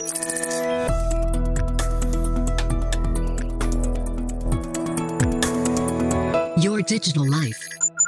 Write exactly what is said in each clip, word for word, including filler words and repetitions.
Your digital life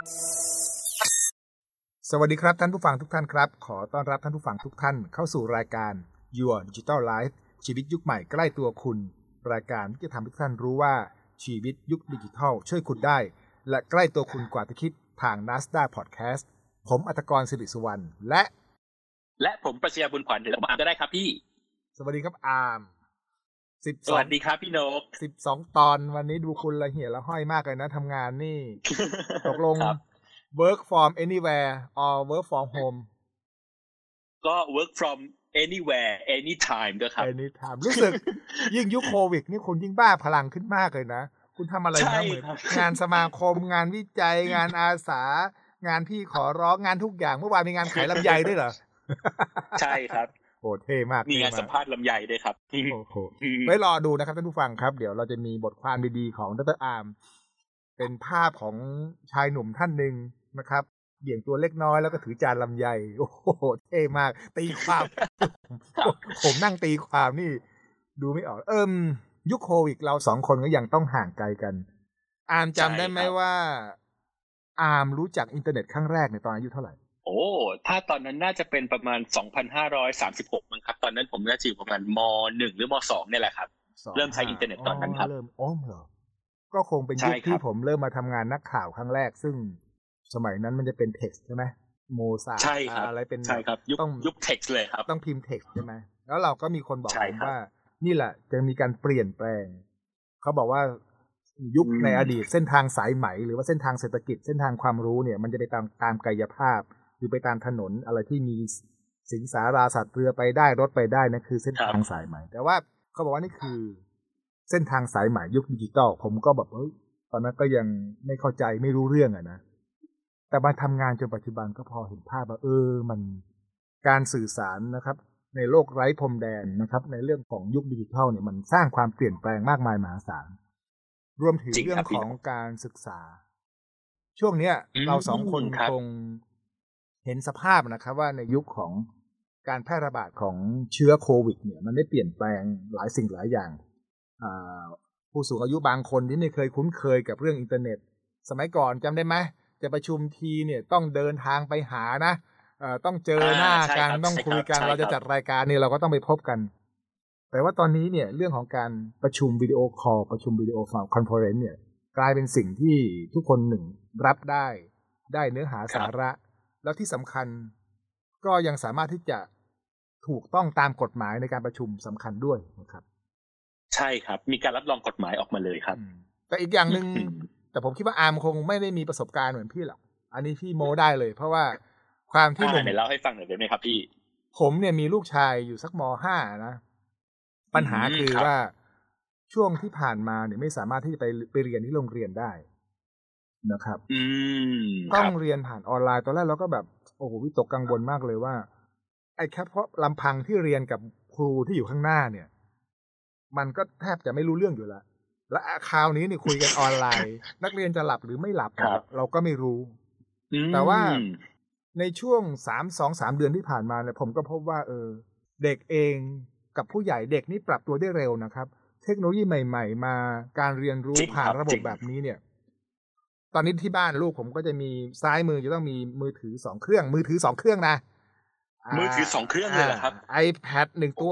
สวัสดีครับท่านผู้ฟังทุกท่านครับขอต้อนรับท่านผู้ฟังทุกท่านเข้าสู่รายการ Your Digital Life ชีวิตยุคใหม่ใกล้ตัวคุณรายการที่จะทำให้ทุกท่านรู้ว่าชีวิตยุคดิจิทัลช่วยคุณได้และใกล้ตัวคุณกว่าที่คิดทาง Nasdaq Podcast ผมอัตกรศิริสุวรรณและและผมปรัชญาบุญขวัญหรือผมอาร์มก็ได้ครับพี่สวัสดีครับอาร์มสิบสองสวัสดีครับพี่นกสิบสองตอนวันนี้ดูคุณละเหี่ยละห้อยมากเลยนะทำงานนี่ ตกลง work from anywhere or work from home ก็ work from anywhere anytime ด้วยครับ anytime รู้สึก ยิ่งยุคโควิดนี่คุณยิ่งบ้าพลังขึ้นมากเลยนะคุณทำอะไรนะเหมือนงานสมาคมงานวิจัยงานอาสางานพี่ขอร้องงานทุกอย่างเมื่อวานมีงานขายลำไยด้วยเหรอใช่ครับโอ้เท่มากมีงานสัมภาษณ์ลำไยด้วยครับโอ้โหไว้รอดูนะครับท่านผู้ฟังครับเดี๋ยวเราจะมีบทความดีๆของดร.อาร์มเป็นภาพของชายหนุ่มท่านหนึ่งนะครับเบี่ยงตัวเล็กน้อยแล้วก็ถือจานลำไยโอ้โหเท่มากตีความผมนั่งตีความนี่ดูไม่ออกเอิ่มยุคโควิดเราสองคนก็ยังต้องห่างไกลกันอาร์มจำได้ไหมว่าอาร์มรู้จักอินเทอร์เน็ตครั้งแรกในตอนอายุเท่าไหร่โอ้ถ้าตอนนั้นน่าจะเป็นประมาณสองพันห้าร้อยสามสิบหกมั้งครับตอนนั้นผมน่าจะอยู่ประมาณม.หนึ่ง หรือม.สอง เนี่ยแหละครับเริ่มใช้อินเทอร์เน็ตตอนนั้นครับเริ่มอ๋อเหรอก็คงเป็นยุคที่ผมเริ่มมาทำงานนักข่าวครั้งแรกซึ่งสมัยนั้นมันจะเป็นเท็กซ์ใช่ไหมโมซาอะไรเป็นใช่ครับยุคยุคเท็กซ์เลยครับต้องพิมพ์เท็กซ์ใช่ไหมแล้วเราก็มีคนบอกผมว่านี่แหละจะมีการเปลี่ยนแปลงเขาบอกว่ายุคในอดีตเส้นทางสายไหมหรือว่าเส้นทางเศรษฐกิจเส้นทางความรู้เนี่ยมันจะไปตามตามกายภาพหรือไปตามถนนอะไรที่มีสิงสาราสัตว์เรือไปได้รถไปได้นะคือเส้นทางสายไหมแต่ว่าเขาบอกว่านี่คือเส้นทางสายไหมยุคดิจิตอลผมก็แบบเฮ้ยตอนนั้นก็ยังไม่เข้าใจไม่รู้เรื่องอะนะแต่มาทำงานจนปัจจุบันก็พอเห็นภาพว่าเออมันการสื่อสารนะครับในโลกไร้พรมแดนนะครับในเรื่องของยุคดิจิทัลเนี่ยมันสร้างความเปลี่ยนแปลงมากมายมหาศาลรวมถึงเรื่องของการศึกษาช่วงเนี้ยเราสองคนคงเห็นสภาพนะครับว่าในยุคของการแพร่ระบาดของเชื้อโควิดเนี่ยมันได้เปลี่ยนแปลงหลายสิ่งหลายอย่างผู้สูงอายุบางคนที่ไม่เคยคุ้นเคยกับเรื่องอินเทอร์เน็ตสมัยก่อนจำได้ไหมจะประชุมทีเนี่ยต้องเดินทางไปหานะต้องเจอหน้ากันต้องคุยกันเราจะจัดรายการนี่เราก็ต้องไปพบกันแต่ว่าตอนนี้เนี่ยเรื่องของการประชุมวิดีโอคอลประชุมวิดีโอคอนเฟอเรนซ์เนี่ยกลายเป็นสิ่งที่ทุกคนหนึ่งรับได้ได้เนื้อหาสาระแล้วที่สำคัญก็ยังสามารถที่จะถูกต้องตามกฎหมายในการประชุมสำคัญด้วยนะครับใช่ครับมีการรับรองกฎหมายออกมาเลยครับแต่อีกอย่างนึงแต่ผมคิดว่าอาร์มคงไม่ได้มีประสบการณ์เหมือนพี่หรอกอันนี้พี่โม้ได้เลยเพราะว่าความที่หนุ่มเดี๋ยวเล่าให้ฟังหน่อยได้ไหมครับพี่ผมเนี่ยมีลูกชายอยู่สักม.ห้า นะปัญหาคือว่าช่วงที่ผ่านมาเนี่ยไม่สามารถที่จะไปไปเรียนที่โรงเรียนได้นะครับต้องเรียนผ่านออนไลน์ตอนแรกเราก็แบบโอ้โหวิตกกังวลมากเลยว่าไอ้แค่เพราะลำพังที่เรียนกับครูที่อยู่ข้างหน้าเนี่ยมันก็แทบจะไม่รู้เรื่องอยู่แล้วและคราวนี้นี่คุยกันออนไลน์นักเรียนจะหลับหรือไม่หลับเราก็ไม่รู้แต่ว่าในช่วงสาม สอง สามเดือนที่ผ่านมาเนี่ยผมก็พบว่าเออเด็กเองกับผู้ใหญ่เด็กนี่ปรับตัวได้เร็วนะครับเทคโนโลยีใหม่ๆมาการเรียนรู้ผ่านระบบแบบนี้เนี่ยตอนนี้ที่บ้านลูกผมก็จะมีซ้ายมือจะต้องมีมือถือสองเครื่องมือถือสองเครื่องนะมือถือสองเครื่องเลยเหรอครับ iPad หนึ่งตัว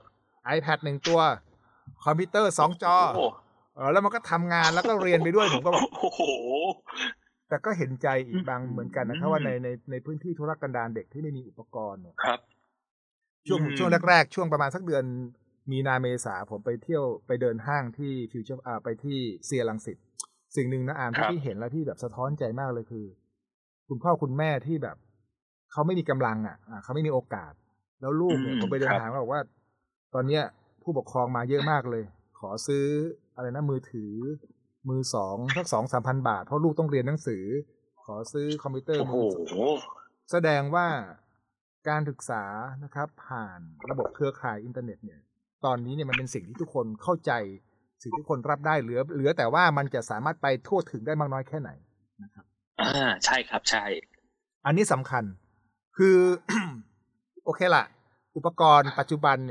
iPad หนึ่งตัวคอมพิวเตอร์สองจอเออแล้วมันก็ทำงานแล้วก็เรียนไปด้วยผมก็แบบโอ้โหแต่ก็เห็นใจอีกบางเหมือนกันนะครับว่าในในในพื้นที่ทุรกันดารเด็กที่ไม่มีอุปกรณ์เนี่ยครับช่วงช่วงแรกๆช่วงประมาณสักเดือนมีนาเมษาผมไปเที่ยวไปเดินห้างที่ฟิวเจอร์อ่าไปที่เซียรังสิตสิ่งหนึ่งนะอามที่พี่เห็นแล้วพี่แบบสะท้อนใจมากเลยคือคุณพ่อคุณแม่ที่แบบเขาไม่มีกำลังอ่ะเขาไม่มีโอกาสแล้วลูกเนี่ยผมไปเดินหาเขาบอกว่าตอนเนี้ยผู้ปกครองมาเยอะมากเลยขอซื้ออะไรนะมือถือมือสองสักสองสามพันบาทเพราะลูกต้องเรียนหนังสือขอซื้อคอมพิวเตอร์มือสองแสดงว่าการศึกษานะครับผ่านระบบเครือข่ายอินเทอร์เน็ตเนี่ยตอนนี้เนี่ยมันเป็นสิ่งที่ทุกคนเข้าใจสิ่งที่ทุกคนรับได้เหลือเหลือแต่ว่ามันจะสามารถไปทั่วถึงได้มากน้อยแค่ไหนนะครับอ่าใช่ครับใช่อันนี้สำคัญคือ โอเคล่ะอุปกรณ์ปัจจุบันเนี่ย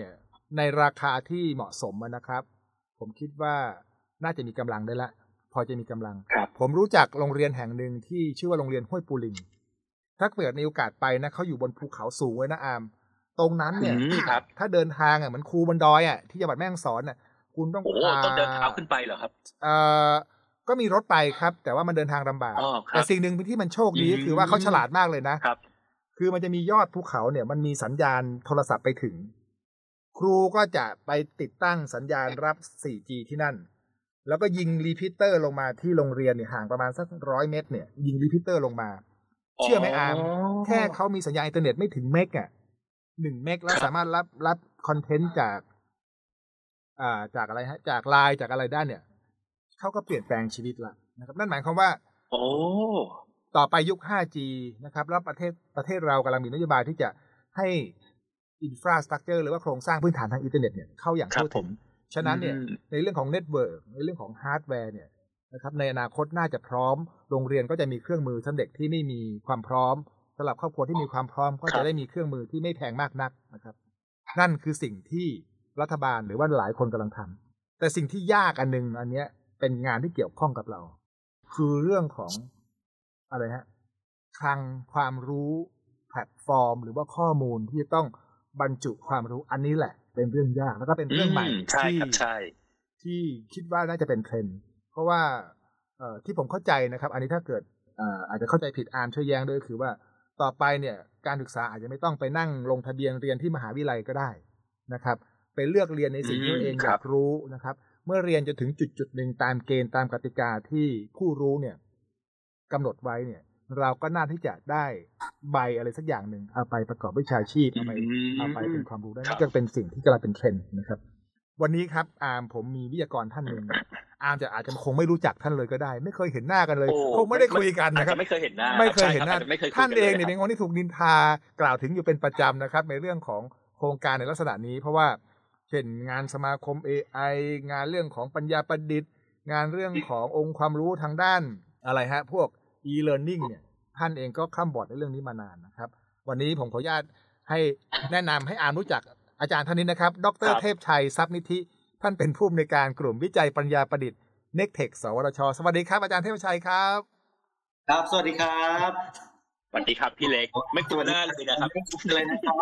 ในราคาที่เหมาะสมนะครับผมคิดว่าน่าจะมีกำลังได้ละพอจะมีกำลังผมรู้จักโรงเรียนแห่งหนึ่งที่ชื่อว่าโรงเรียนห้วยปูลิงถ้าเกิดมีโอกาสไปนะเขาอยู่บนภูเขาสูงไว้นะอามตรงนั้นเนี่ยถ้าเดินทางอ่ะเหมือนครูบนดอยอ่ะที่จังหวัดแม่ฮ่องสอนอ่ะคุณต้องโอ้ต้องเดินเท้าขึ้นไปเหรอครับเอ่อก็มีรถไปครับแต่ว่ามันเดินทางลำบากแต่สิ่งหนึ่งที่มันโชคดีคือว่าเขาฉลาดมากเลยนะครับคือมันจะมียอดภูเขาเนี่ยมันมีสัญญาณโทรศัพท์ไปถึงครูก็จะไปติดตั้งสัญญาณรับ โฟร์จี ที่นั่นแล้วก็ยิงรีพีเตอร์ลงมาที่โรงเรียนเนี่ยห่างประมาณสักร้อยเมตรเนี่ยยิงรีพีเตอร์ลงมาเชื่อไหมอามแค่เขามีสัญญาณอินเทอร์เน็ตไม่ถึงเมกอ่ะหนึ่งเมกแล้วสามารถรับรับคอนเทนต์จากอ่าจากอะไรฮะจากไลน์จากอะไรได้เนี่ยเขาก็เปลี่ยนแปลงชีวิตละนะครับนั่นหมายความว่าโอ้ต่อไปยุค ห้าจี นะครับแล้วประเทศประเทศเรากำลังมีนโยบายที่จะให้อินฟราสตรัคเจอร์หรือว่าโครงสร้างพื้นฐานทางอินเทอร์เน็ตเนี่ยเข้าอย่างทั่วถึงฉะนั้นเนี่ยในเรื่องของเน็ตเวิร์กในเรื่องของฮาร์ดแวร์เนี่ยนะครับในอนาคตน่าจะพร้อมโรงเรียนก็จะมีเครื่องมือสำหรับเด็กที่ไม่มีความพร้อมสำหรับครอบครัวที่มีความพร้อมก็จะได้มีเครื่องมือที่ไม่แพงมากนักนะครับนั่นคือสิ่งที่รัฐบาลหรือว่าหลายคนกำลังทำแต่สิ่งที่ยากอันนึงอันเนี้ยเป็นงานที่เกี่ยวข้องกับเราคือเรื่องของอะไรฮะคลังความรู้แพลตฟอร์มหรือว่าข้อมูลที่จะต้องบรรจุความรู้อันนี้แหละเป็นเรื่องยากแล้วก็เป็นเรื่องใหม่ที่ที่คิดว่าน่าจะเป็นเทรนด์เพราะว่าเอ่อที่ผมเข้าใจนะครับอันนี้ถ้าเกิดอ่าอาจจะเข้าใจผิดอาร์มช่วยแย้งด้วยคือว่าต่อไปเนี่ยการศึกษาอาจจะไม่ต้องไปนั่งลงทะเบียนเรียนที่มหาวิทยาลัยก็ได้นะครับไปเลือกเรียนในสิ่งที่ตัวเองอยากรู้นะครับเมื่อเรียนจนถึงจุดๆนึงตามเกณฑ์ตามกติกาที่ผู้รู้เนี่ยกำหนดไว้เนี่ยเราก็น่าที่จะได้ใบอะไรสักอย่างหนึ่งเอาไปประกอบวิชาชีพเอาไปเอาไปเป็นความรู้ได้นี่ก็เป็นสิ่งที่กำลังเป็นเทรนด์นะครับวันนี้ครับอาร์มผมมีวิทยากรท่านหนึ่งอาร์มจะอาจจะคงไม่รู้จักท่านเลยก็ได้ไม่เคยเห็นหน้ากันเลยคงไม่ได้คุยกันนะครับไม่เคยเห็นหน้าไม่เคยเห็นหน้าท่านเองเนี่ยเป็นคนที่ถูกนินทากล่าวถึงอยู่เป็นประจำนะครับในเรื่องของโครงการในลักษณะนี้เพราะว่าเช่นงานสมาคม เอ ไอ งานเรื่องของปัญญาประดิษฐ์งานเรื่องขององค์ความรู้ทางด้านอะไรฮะพวก e-learning เนี่ยท่านเองก็คล่ำบอดในเรื่องนี้มานานนะครับวันนี้ผมขออนุญาตให้แนะนำให้อาร์มรู้จักอาจารย์ท่านนี้นะครับดร.เทพชัยทรัพย์นิธิท่านเป็นผู้อำนวยการกลุ่มวิจัยปัญญาประดิษฐ์ เน็กเทค สวทช.สวัสดีครับอาจารย์เทพชัยครับครับสวัสดีครับสวัสดีครับพี่เล็กไม่คุ้นหน้าเลยนะครับไม่คุ้นเลยนะครับ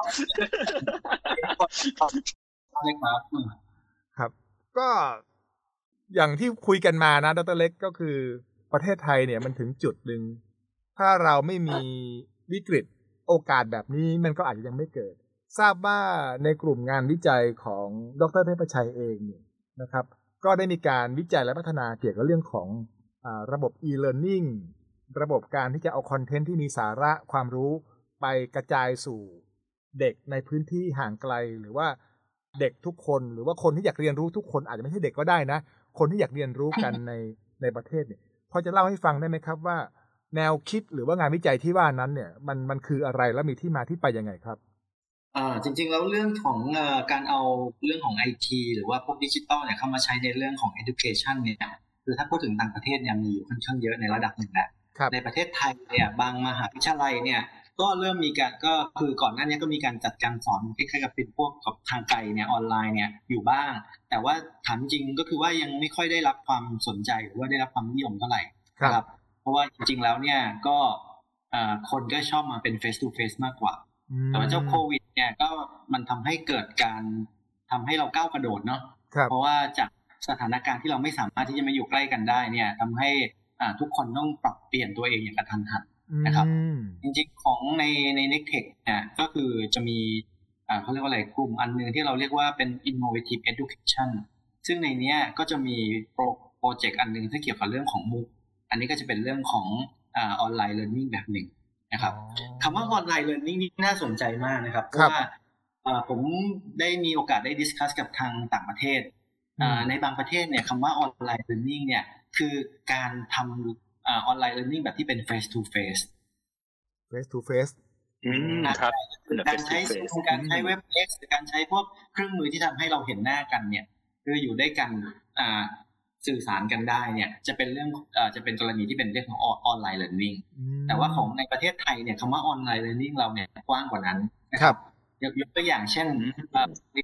ครับครับก็อย่างที่คุยกันมานะดร.เล็กก็คือประเทศไทยเนี่ยมันถึงจุดนึงถ้าเราไม่มีวิกฤตโอกาสแบบนี้มันก็อาจจะยังไม่เกิดทราบว่าในกลุ่มงานวิจัยของดร.เทพชัยเองเนี่ยนะครับก็ได้มีการวิจัยและพัฒนาเกี่ยวกับเรื่องของอ่าระบบ e-learning ระบบการที่จะเอาคอนเทนต์ที่มีสาระความรู้ไปกระจายสู่เด็กในพื้นที่ห่างไกลหรือว่าเด็กทุกคนหรือว่าคนที่อยากเรียนรู้ทุกคนอาจจะไม่ใช่เด็กก็ได้นะคนที่อยากเรียนรู้กันในในประเทศเนี่ยพอจะเล่าให้ฟังได้ไหมครับว่าแนวคิดหรือว่างานวิจัยที่ว่านั้นเนี่ยมันมันคืออะไรและมีที่มาที่ไปยังไงครับอ่าจริงๆแล้วเรื่องของเอ่อการเอาเรื่องของ ไอ ที หรือว่าพวกดิจิตอลเนี่ยเข้ามาใช้ในเรื่องของ education เนี่ยคือถ้าพูดถึงต่างประเทศเนี่ยมีอยู่ค่อนข้างเยอะในระดับหนึ่งแหละในประเทศไทยเนี่ยบางมหาวิทยาลัยเนี่ยก็เริ่มมีการก็คือก่อนหน้านี้ก็มีการจัดการสอนคล้ายๆกับเป็นพวกกับทางไกลเนี่ยออนไลน์เนี่ยอยู่บ้างแต่ว่าถามจริงก็คือว่ายังไม่ค่อยได้รับความสนใจหรือว่าได้รับความนิยมเท่าไหร่ครับเพราะว่าจริงๆแล้วเนี่ยก็อ่าคนก็ชอบมาเป็น face to face มากกว่าแต่ว่าเจ้าโควิดเนี่ยก็มันทำให้เกิดการทำให้เราก้าวกระโดดเนาะเพราะว่าจากสถานการณ์ที่เราไม่สามารถที่จะมาอยู่ใกล้กันได้เนี่ยทำให้อ่าทุกคนต้องปรับเปลี่ยนตัวเองอย่างกระทันหันนะครับจริงๆของในใน เน็กเทค เนี่ยก็คือจะมีอ่าเขาเรียกว่าอะไรกลุ่มอันนึงที่เราเรียกว่าเป็น innovative education ซึ่งในนี้ก็จะมีโปรเจกต์อันนึงที่เกี่ยวกับเรื่องของมุกอันนี้ก็จะเป็นเรื่องของอ่าออนไลน์ learning แบบหนึ่งนะครับคำว่าออนไลน์ learning นี่น่าสนใจมากนะครับเพราะว่าผมได้มีโอกาสได้ดิสคัสกับทางต่างประเทศในบางประเทศเนี่ยคำว่าออนไลน์ learning เนี่ยคือการทำออนไลน์ learning แบบที่เป็น face to face face to face นะครับการใช้การใช้เว็บ X หรือการใช้พวกเครื่องมือที่ทำให้เราเห็นหน้ากันเนี่ยคืออยู่ด้วยกันสื่อสารกันได้เนี่ยจะเป็นเรื่องจะเป็นกรณีที่เป็นเรื่องของออนไลน์ learning แต่ว่าของในประเทศไทยเนี่ยคำว่าออนไลน์ learning เราเนี่ยกว้างกว่านั้นนะครับยกตัวอย่างเช่น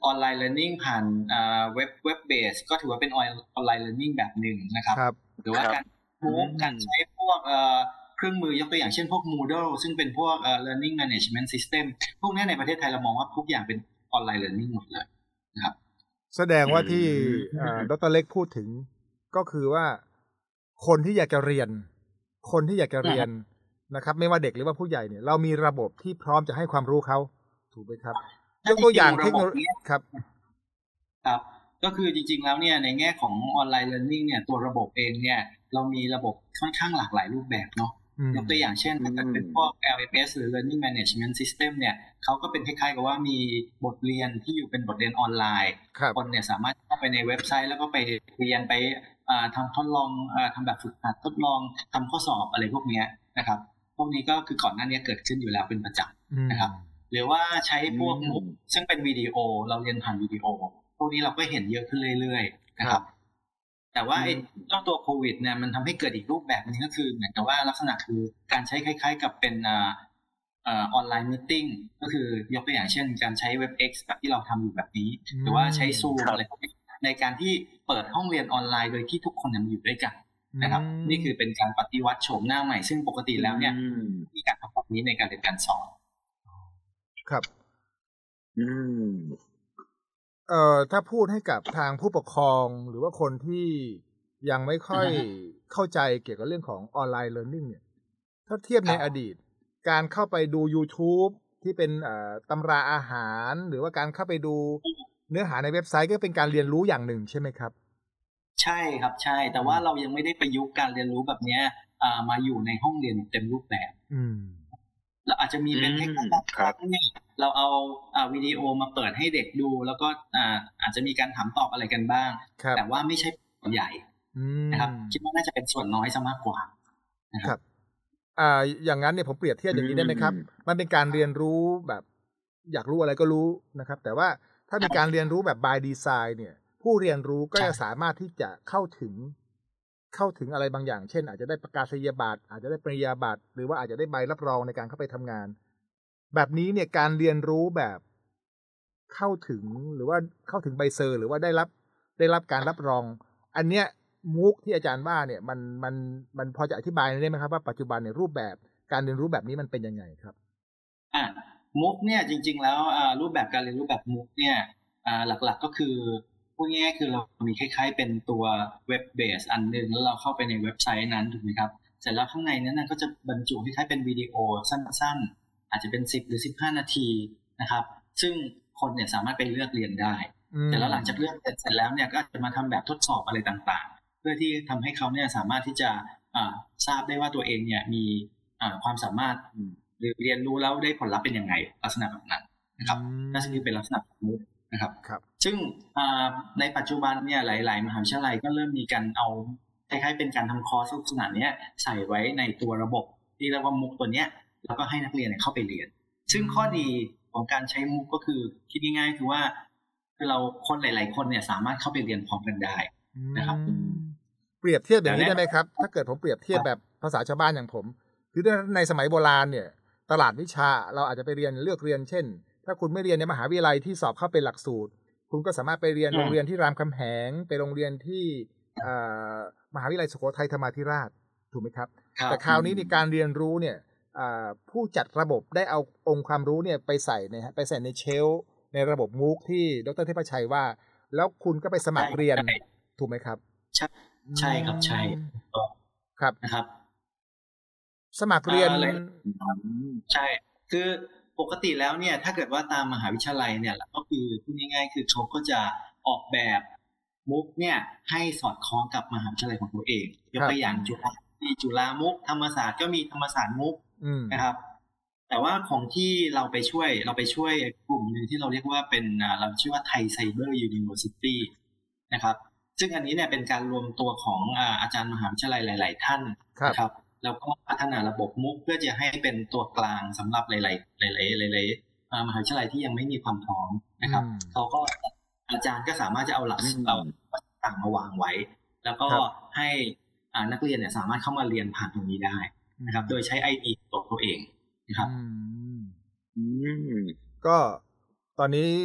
ออนไลน์เรียนรู้ผ่านเว็บเว็บเบสก็ถือว่าเป็นออนไลน์เรียนรู้แบบหนึ่งนะครับหรือว่าการมูฟการใช้พวกเครื่องมือยกตัวอย่างเช่นพวก Moodle ซึ่งเป็นพวก learning management system พวกนี้ในประเทศไทยเรามองว่าทุกอย่างเป็นออนไลน์เรียนรู้หมดเลยนะครับแสดงว่าที่ดร.เล็กพูดถึงก็คือว่าคนที่อยากจะเรียนคนที่อยากจะเรียนนะครับไม่ว่าเด็กหรือว่าผู้ใหญ่เนี่ยเรามีระบบที่พร้อมจะให้ความรู้เขาถูกไหมครับยกตัวอย่างเทคโนโลยีครับครับก็คือจริงๆแล้วเนี่ยในแง่ของออนไลน์เรียนรู้เนี่ยตัวระบบเองเนี่ยเรามีระบบค่อนข้างหลากหลายรูปแบบเนาะยกตัวอย่างเช่นถ้าเป็นพวก แอล เอ็ม เอส หรือ Learning Management System เนี่ยเขาก็เป็นคล้ายๆกับว่ามีบทเรียนที่อยู่เป็นบทเรียนออนไลน์คนเนี่ยสามารถเข้าไปในเว็บไซต์แล้วก็ไปเรียนไปทำทดลองทำแบบฝึกหัดทดลองทำข้อสอบอะไรพวกนี้นะครับพวกนี้ก็คือก่อนหน้านี้เกิดขึ้นอยู่แล้วเป็นประจำนะครับหรือว่าใช้พวกมุกซึ่งเป็นวิดีโอเราเรียนผ่านวิดีโอพวกนี้เราก็เห็นเยอะขึ้นเรื่อยๆนะครับแต่ว่าไอ้เจ้าตัวโควิดเนี่ยมันทำให้เกิดอีกรูปแบบนึงก็คือเหมือนกับว่าลักษณะคือการใช้คล้ายๆกับเป็นอ่าออนไลน์มีตติ้งก็คือยกตัวอย่างเช่นการใช้ WebEx แบบที่เราทำอยู่แบบนี้หรือว่าใช้ Zoom อะไรพวกนี้ในการที่เปิดห้องเรียนออนไลน์โดยที่ทุกคนมาอยู่ด้วยกันนะครับนี่คือเป็นการปฏิวัติโฉมหน้าใหม่ซึ่งปกติแล้วเนี่ยมีการทำแบบนี้ในการเรียนการสอนครับอืมเอ่อถ้าพูดให้กับทางผู้ปกครองหรือว่าคนที่ยังไม่ค่อยเข้าใจเกี่ยวกับเรื่องของออนไลน์เรียนรู้เนี่ยถ้าเทียบในอดีตการเข้าไปดู YouTube ที่เป็นเอ่อตำราอาหารหรือว่าการเข้าไปดูเนื้อหาในเว็บไซต์ก็เป็นการเรียนรู้อย่างหนึ่งใช่ไหมครับใช่ครับใช่แต่ว่าเรายังไม่ได้ประยุกต์การเรียนรู้แบบนี้มาอยู่ในห้องเรียนเต็มรูปแบบเราอาจจะมีเป็นเทคนิคครับเราเอาวิดีโอมาเปิดให้เด็กดูแล้วก็อาจจะมีการถามตอบอะไรกันบ้างแต่ว่าไม่ใช่ส่วนใหญ่นะครับคิดว่าน่าจะเป็นส่วนน้อยซะมากกว่านะครับอ่าอย่างนั้นเนี่ยผมเปรียบเทียบอย่างนี้ได้ไหมครับมันเป็นการเรียนรู้แบบอยากรู้อะไรก็รู้นะครับแต่ว่าถ้ามีการเรียนรู้แบบ by design เนี่ยผู้เรียนรู้ก็จะสามารถที่จะเข้าถึงเข้าถึงอะไรบางอย่างเช่นอาจจะได้ประกาศนียบัตรอาจจะได้ปริญญาบัตรหรือว่าอาจจะได้ใบรับรองในการเข้าไปทำงานแบบนี้เนี่ยการเรียนรู้แบบเข้าถึงหรือว่าเข้าถึงใบเซอร์หรือว่าได้รับได้รับการรับรองอันเนี้ยมุกที่อาจารย์ว่าเนี่ยมันมันมันพอจะอธิบายได้ไหมครับว่าปัจจุบันเนี่ยรูปแบบการเรียนรู้แบบนี้มันเป็นยังไงครับอ่ามุกเนี่ยจริงๆแล้วรูปแบบการเรียนรู้แบบมุกเนี่ยหลักๆก็คือพูดง่ายๆคือเรามีคล้ายๆเป็นตัวเว็บเบสอันนึงแล้วเราเข้าไปในเว็บไซต์นั้นถูกไหมครับเสร็จแล้วข้างในนั้นก็จะบรรจุคล้ายๆเป็นวิดีโอสั้นๆอาจจะเป็นสิบหรือสิบห้านาทีนะครับซึ่งคนเนี่ยสามารถไปเลือกเรียนได้แต่แล้วหลังจากเลือกเสร็จแล้วเนี่ยก็จะมาทำแบบทดสอบอะไรต่างๆเพื่อที่ทำให้เขาเนี่ยสามารถที่จะทราบได้ว่าตัวเองเนี่ยมีความสามารถหรือเรียนรู้แล้วได้ผลลัพธ์เป็นยังไงลักษณะแบบนั้นนะครับนั่นคือเป็นลักษณะของมุกนะครับซึ่งในปัจจุบันเนี่ยหลายๆมหาวิทยาลัยก็เริ่มมีการเอาคล้ายๆเป็นการทำคอร์สลักษณะนี้ใส่ไว้ในตัวระบบที่เรียกว่ามุกตัวเนี้ยแล้วก็ให้นักเรียนเข้าไปเรียนซึ่งข้อดีของการใช้มุกก็คือคิดง่ายๆคือว่าคือเราคนหลายๆคนเนี่ยสามารถเข้าไปเรียนพร้อมกันได้นะครับเปรียบเทียบอย่างนี้ได้ไหมครับถ้าเกิดผมเปรียบเทียบแบบภาษาชาวบ้านอย่างผมคือในสมัยโบราณเนี่ยตลาดวิชาเราอาจจะไปเรียนเลือกเรียนเช่นถ้าคุณไม่เรียนในมหาวิทยาลัยที่สอบเข้าเป็นหลักสูตรคุณก็สามารถไปเรียนโรงเรียนที่รามคำแหงไปโรงเรียนที่มหาวิทยาลัยสุโขทัยธรรมาธิราชถูกไหมครับแต่คราวนี้ในการเรียนรู้เนี่ยผู้จัดระบบได้เอาองค์ความรู้เนี่ยไปใส่ในไปใส่ในเชลในระบบมูกที่ดร.เทพชัยว่าแล้วคุณก็ไปสมัครเรียนถูกไหมครับใช่ใช่ครับใช่ครับนะครับสมัครเรียนใช่คือปกติแล้วเนี่ยถ้าเกิดว่าตามมหาวิทยาลัยเนี่ยก็คือพูดง่ายๆคือเขาก็จะออกแบบมุกเนี่ยให้สอดคล้องกับมหาวิทยาลัยของตัวเองยกตัวอย่างจุฬามีจุฬามุกธรรมศาสตร์ก็มีธรรมศาสตร์มุกนะครับแต่ว่าของที่เราไปช่วยเราไปช่วยกลุ่มนึงที่เราเรียกว่าเป็นเราชื่อว่าไทยไซเบอร์ยูนิเวอร์ซิตี้นะครับซึ่งอันนี้เนี่ยเป็นการรวมตัวของอาจารย์มหาวิทยาลัยหลายๆท่านนะครับแล้วก็พัฒนาระบบมุกเพื่อจะให้เป็นตัวกลางสำหรับหลายๆหลายๆหลายๆมหาวิทยาลัยที่ยังไม่มีความพร้อมนะครับเขาก็อาจารย์ก็สามารถจะเอาหลักเอาต่างมาวางไว้แล้วก็ให้นักเรียนเนี่ยสามารถเข้ามาเรียนผ่านตรงนี้ได้นะครับโดยใช้ ไอ ดี ตัวตัวเองนะครับก็ตอนนี้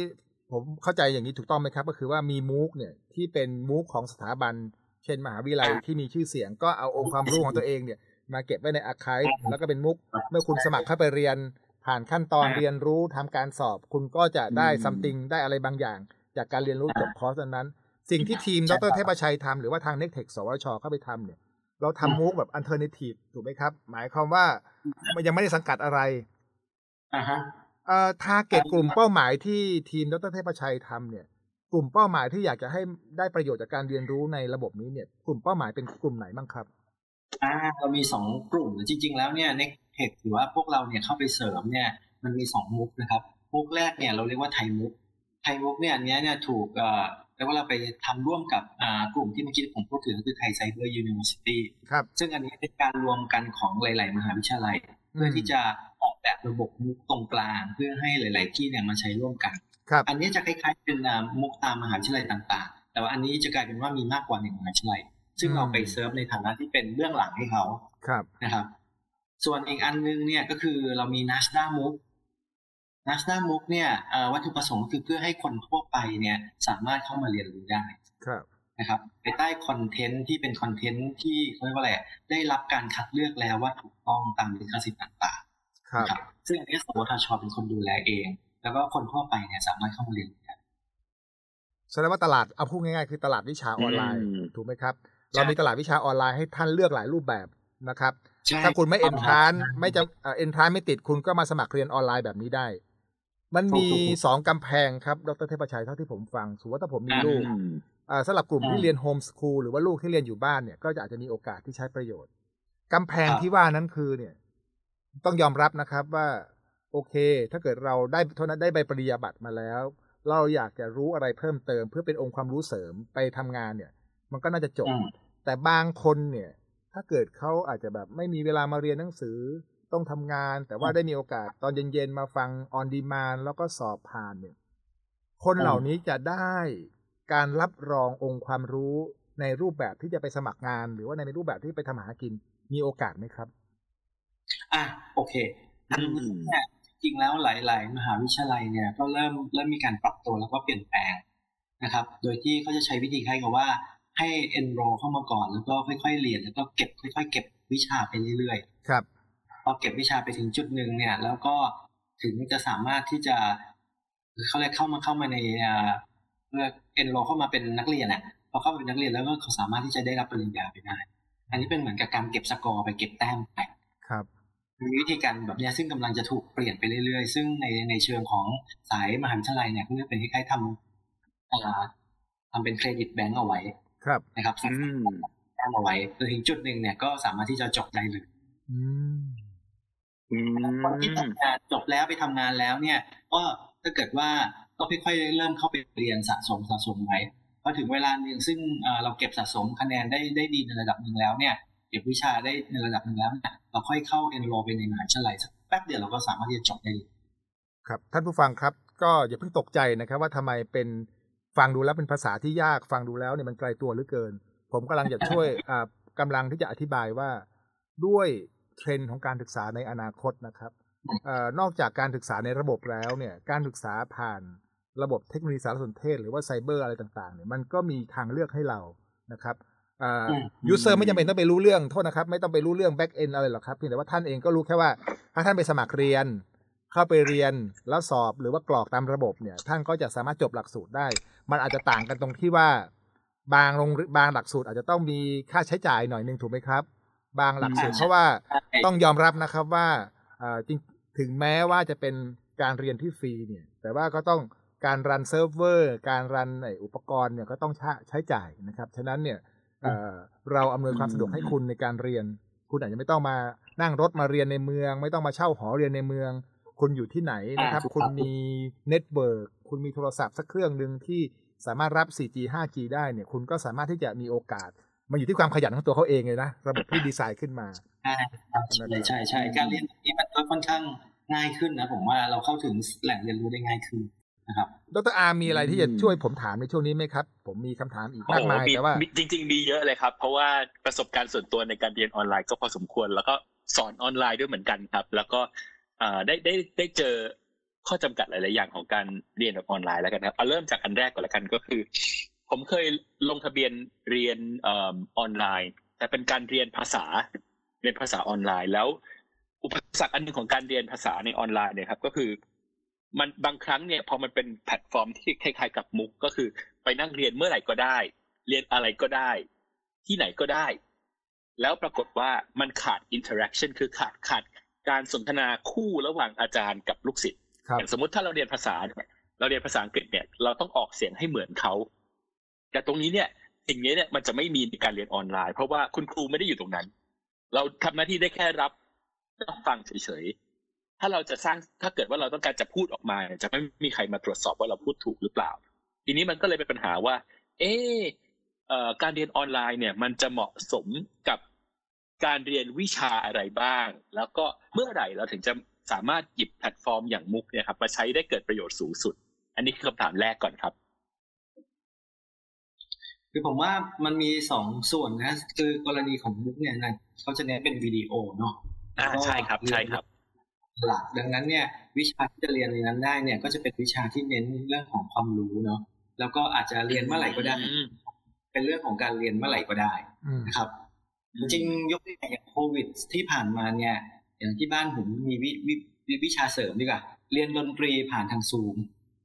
ผมเข้าใจอย่างนี้ถูกต้องไหมครับก็คือว่ามีมูกเนี่ยที่เป็นมูกของสถาบันเช่นมหาวิทยาลัยที่มีชื่อเสียงก็เอาองค์ความรู้ของตัวเองเนี่ยมาเก็บไว้ในอาร์ไคฟ์แล้วก็เป็นมุกเมื่อคุณสมัครเข้าไปเรียนผ่านขั้นตอนเรียนรู้ทำการสอบคุณก็จะได้ซัมติงได้อะไรบางอย่างจากการเรียนรู้จบคอร์สนั้นสิ่งที่ทีมดร.เทพชัยทำหรือว่าทาง Nectech สวช.เข้าไปทำเนี่ยเราทำมูกแบบ alternative ถูกไหมครับหมายความว่ามันยังไม่ได้สังกัดอะไรอ่าฮะเอ่อทาร์เก็ตกลุ่มเป้าหมายที่ทีมดร.เทพชัยทำเนี่ยกลุ่มเป้าหมายที่อยากจะให้ได้ประโยชน์จากการเรียนรู้ในระบบนี้เนี่ยกลุ่มเป้าหมายเป็นกลุ่มไหนบ้างครับอ่าเรามีสองกลุ่มจริงๆแล้วเนี่ย Nectech หรือว่าพวกเราเนี่ยเข้าไปเสริมเนี่ยมันมีสองมุกนะครับมุกแรกเนี่ยเราเรียกว่าไทยมุกไทยมุกเนี่ยอันนี้เนี่ยถูกเอ่อแล้วก็เราไปทำร่วมกับอ่ากลุ่มที่เมื่อกี้ผมพูดถึงก็คือไทยไซเบอร์ยูนิเวอร์ซิตี้ครับซึ่งอันนี้เป็นการรวมกันของหลายๆมหาวิทยาลัยเพื่อที่จะออกแบบระบบมุกตรงกลางเพื่อให้หลายๆที่เนี่ยมาใช้ร่วมกันอันนี้จะคล้ายๆเป็นมุกตามมหาวิทยาลัยต่างๆแต่ว่าอันนี้จะกลายเป็นว่ามีมากกว่าหนึ่งมหาวิทยาลัยซึ่งเราไปเซิร์ฟในฐานะที่เป็นเบื้องหลังให้เขานะครับส่วนอีกอันนึงเนี่ยก็คือเรามี Nasdaq มุก Nasdaq มุกเนี่ยวัตถุประสงค์คือเพื่อให้คนทั่วไปเนี่ยสามารถเข้ามาเรียนรู้ได้นะครับภายใต้คอนเทนต์ที่เป็นคอนเทนต์ที่เขาเรียกว่าอะไรได้รับการคัดเลือกแล้วว่าถูกต้องตามลิขสิทธิ์ต่างๆครับซึ่งอันนี้สวทช.เป็นคนดูแลเองแล้วก็คนทั่วไปเนี่ยสามารถเข้ามาเรียนได้แสดงว่าตลาดเอาพูดง่ายๆคือตลาดวิชาออนไลน์ถูกไหมครับเรามีตลาดวิชาออนไลน์ให้ท่านเลือกหลายรูปแบบนะครับถ้าคุณไม่เอนทรานซ์ไม่จะเอนทรานซ์ไม่ติดคุณก็มาสมัครเรียนออนไลน์แบบนี้ได้มันมีสองกำแพงครับดร.เทพชัยเท่าที่ผมฟังสมมติว่าถ้าผมมีลูกสำหรับกลุ่มที่เรียนโฮมสคูลหรือว่าลูกที่เรียนอยู่บ้านเนี่ยก็จะอาจจะมีโอกาสที่ใช้ประโยชน์กำแพงที่ว่านั้นคือเนี่ยต้องยอมรับนะครับว่าโอเคถ้าเกิดเราได้เท่านั้นได้ใบปริญญาบัตรมาแล้วเราอยากจะรู้อะไรเพิ่มเติมเพื่อเป็นองค์ความรู้เสริมไปทำงานเนี่ยมันก็น่าจะจบแต่บางคนเนี่ยถ้าเกิดเขาอาจจะแบบไม่มีเวลามาเรียนหนังสือต้องทำงานแต่ว่าได้มีโอกาสตอนเย็นๆมาฟังออนดีมานด์แล้วก็สอบผ่านเนี่ยคนเหล่านี้จะได้การรับรององค์ความรู้ในรูปแบบที่จะไปสมัครงานหรือว่าในรูปแบบที่ไปทำอาหากินมีโอกาสไหมครับอ่ะโอเคอันนี้เนี่ยจริงแล้วหลายๆมหาวิทยาลัยเนี่ยก็เริ่มเริ่มมีการปรับตัวแล้วก็เปลี่ยนแปลงนะครับโดยที่เขาจะใช้วิธีคล้ายกับว่าให้ enroll เข้ามาก่อนแล้วก็ค่อยๆเรียนแล้วก็เก็บค่อยๆเก็บวิชาไปเรื่อยๆครับพอเก็บวิชาไปถึงจุดนึงเนี่ยแล้วก็ถึงจะสามารถที่จะเขาเรียกเข้ามาเข้ามาในเพื่อ enroll เข้ามาเป็นนักเรียนน่ะพอเข้ามาเป็นนักเรียนแล้วก็เขาสามารถที่จะได้รับปริญญาไปได้อันนี้เป็นเหมือนกับการเก็บสกอร์ไปเก็บแต้มไปครับมีวิธีการแบบนี้ซึ่งกำลังจะถูกเปลี่ยนไปเรื่อยๆซึ่งในในเชิงของสายมหาวิทยาลัยเนี่ยก็จะเป็นคล้ายๆทำอ่าทำเป็นเครดิตแบงก์เอาไว้นะครับอืมแต้มเอาไว้จนถึงจุดนึงเนี่ยก็สามารถที่จะจบได้เลยอืมอืมคนที่ทำงานจบแล้วไปทำงานแล้วเนี่ยก็ถ้าเกิดว่าก็ค่อยๆเริ่มเข้าไปเรียนสะสมสะสมไว้พอถึงเวลานึงซึ่งเราเก็บสะสมคะแนนได้ได้ดีในระดับนึงแล้วเนี่ยเก็บวิชาได้ในระดับนึงแล้วเนี่ยเราค่อยเข้า enroll ไปในมหาวิทยาลัยสักแป๊บเดียวเราก็สามารถที่จะจบได้ครับท่านผู้ฟังครับก็อย่าเพิ่งตกใจนะครับว่าทำไมเป็นฟังดูแล้วเป็นภาษาที่ยากฟังดูแล้วเนี่ยมันไกลตัวเหลือเกินผมกำลังจะช่วยกำลังที่จะอธิบายว่าด้วยเทรนด์ของการศึกษาในอนาคตนะครับเอ่อนอกจากการศึกษาในระบบแล้วเนี่ยการศึกษาผ่านระบบเทคโนโลยีสารสนเทศหรือว่าไซเบอร์อะไรต่างๆเนี่ยมันก็มีทางเลือกให้เรานะครับอ่ายูเซอร์ไม่จำเป็นต้องไปรู้เรื่องโทษนะครับไม่ต้องไปรู้เรื่องแบ็กเอนด์อะไรหรอกครับเพียงแต่ว่าท่านเองก็รู้แค่ว่าถ้าท่านไปสมัครเรียนเข้าไปเรียนแล้วสอบหรือว่ากรอกตามระบบเนี่ยท่านก็จะสามารถจบหลักสูตรได้มันอาจจะต่างกันตรงที่ว่าบางโรงบางหลักสูตรอาจจะต้องมีค่าใช้จ่ายหน่อยนึงถูกไหมครับบางหลักสูตรเพราะว่าต้องยอมรับนะครับว่าอ่าจริงถึงแม้ว่าจะเป็นการเรียนที่ฟรีเนี่ยแต่ว่าก็ต้องการรันเซิร์ฟเวอร์การรันอุปกรณ์เนี่ยก็ต้องใช้จ่ายนะครับฉะนั้นเนี่ยเอ่อเราอำนวยความสะดวกให้คุณในการเรียนคุณอาจจะไม่ต้องมานั่งรถมาเรียนในเมืองไม่ต้องมาเช่าหอเรียนในเมืองคุณอยู่ที่ไหนนะครับคุณมีเน็ตเวิร์กคุณมีโทรศัพท์สักเครื่องนึงที่สามารถรับ โฟร์จี ไฟว์จี ได้เนี่ยคุณก็สามารถที่จะมีโอกาสมันอยู่ที่ความขยันของตัวเขาเองเลยนะระบบที่ดีไซน์ขึ้นมาใช่ใช่ใช่การเรียนนี้มันก็ค่อนข้างง่ายขึ้นนะผมว่าเราเข้าถึงแหล่งเรียนรู้ได้ง่ายขึ้นนะครับดร.อาร์มีอะไรที่จะช่วยผมถามในช่วงนี้ไหมครับผมมีคำถามอีกมากมายแต่ว่าจริงๆมีเยอะเลยครับเพราะว่าประสบการณ์ส่วนตัวในการเรียนออนไลน์ก็พอสมควรแล้วก็สอนออนไลน์ด้วยเหมือนกันครับแล้วก็ได้ได้ได้เจอข้อจำกัดหลายๆอย่างของการเรียนแบบออนไลน์แล้วกันครับเอาเริ่มจากอันแรกก่อนละกันก็คือผมเคยลงทะเบียนเรียนเอ่อออนไลน์แต่เป็นการเรียนภาษาเรียนภาษาออนไลน์แล้วอุปสรรคอันนึงของการเรียนภาษาในออนไลน์เนี่ยครับก็คือมันบางครั้งเนี่ยพอมันเป็นแพลตฟอร์มที่คล้ายๆกับมุกก็คือไปนั่งเรียนเมื่อไหร่ก็ได้เรียนอะไรก็ได้ที่ไหนก็ได้แล้วปรากฏว่ามันขาดอินเทอร์แอคชั่นคือขาดขาดการสนทนาคู่ระหว่างอาจารย์กับลูกศิษย์อย่างสมมติถ้าเราเรียนภาษาเราเรียนภาษาอังกฤษเนี่ยเราต้องออกเสียงให้เหมือนเขาแต่ตรงนี้เนี่ยสิ่งนี้เนี่ยมันจะไม่มีในการเรียนออนไลน์เพราะว่าคุณครูไม่ได้อยู่ตรงนั้นเราทำหน้าที่ได้แค่รับฟังเฉยๆถ้าเราจะสร้างถ้าเกิดว่าเราต้องการจะพูดออกมาจะไม่มีใครมาตรวจสอบว่าเราพูดถูกหรือเปล่าทีนี้มันก็เลยเป็นปัญหาว่าเออเอ่อการเรียนออนไลน์เนี่ยมันจะเหมาะสมกับการเรียนวิชาอะไรบ้างแล้วก็เมื่อไหร่เราถึงจะสามารถหยิบแพลตฟอร์มอย่างมุกเนี่ยครับมาใช้ได้เกิดประโยชน์สูงสุดอันนี้คือคำถามแรกก่อนครับคือผมว่ามันมีสองส่วนนะคือกรณีของมุกเนี่ยนะเขาจะเน้นเป็นวิดีโอเนาะอ่าใช่ครับใช่ครับหลักดังนั้นเนี่ยวิชาที่จะเรียนในนั้นได้เนี่ยก็จะเป็นวิชาที่เน้นเรื่องของความรู้เนาะแล้วก็อาจจะเรียนเมื่อไหร่ก็ได้เป็นเรื่องของการเรียนเมื่อไหร่ก็ได้นะครับจริงๆยกตัวอย่างอย่างโควิดที่ผ่านมาเนี่ยอย่างที่บ้านผมมีวิวิวิชาเสริมดีกว่าเรียนดนตรีผ่านทางซูม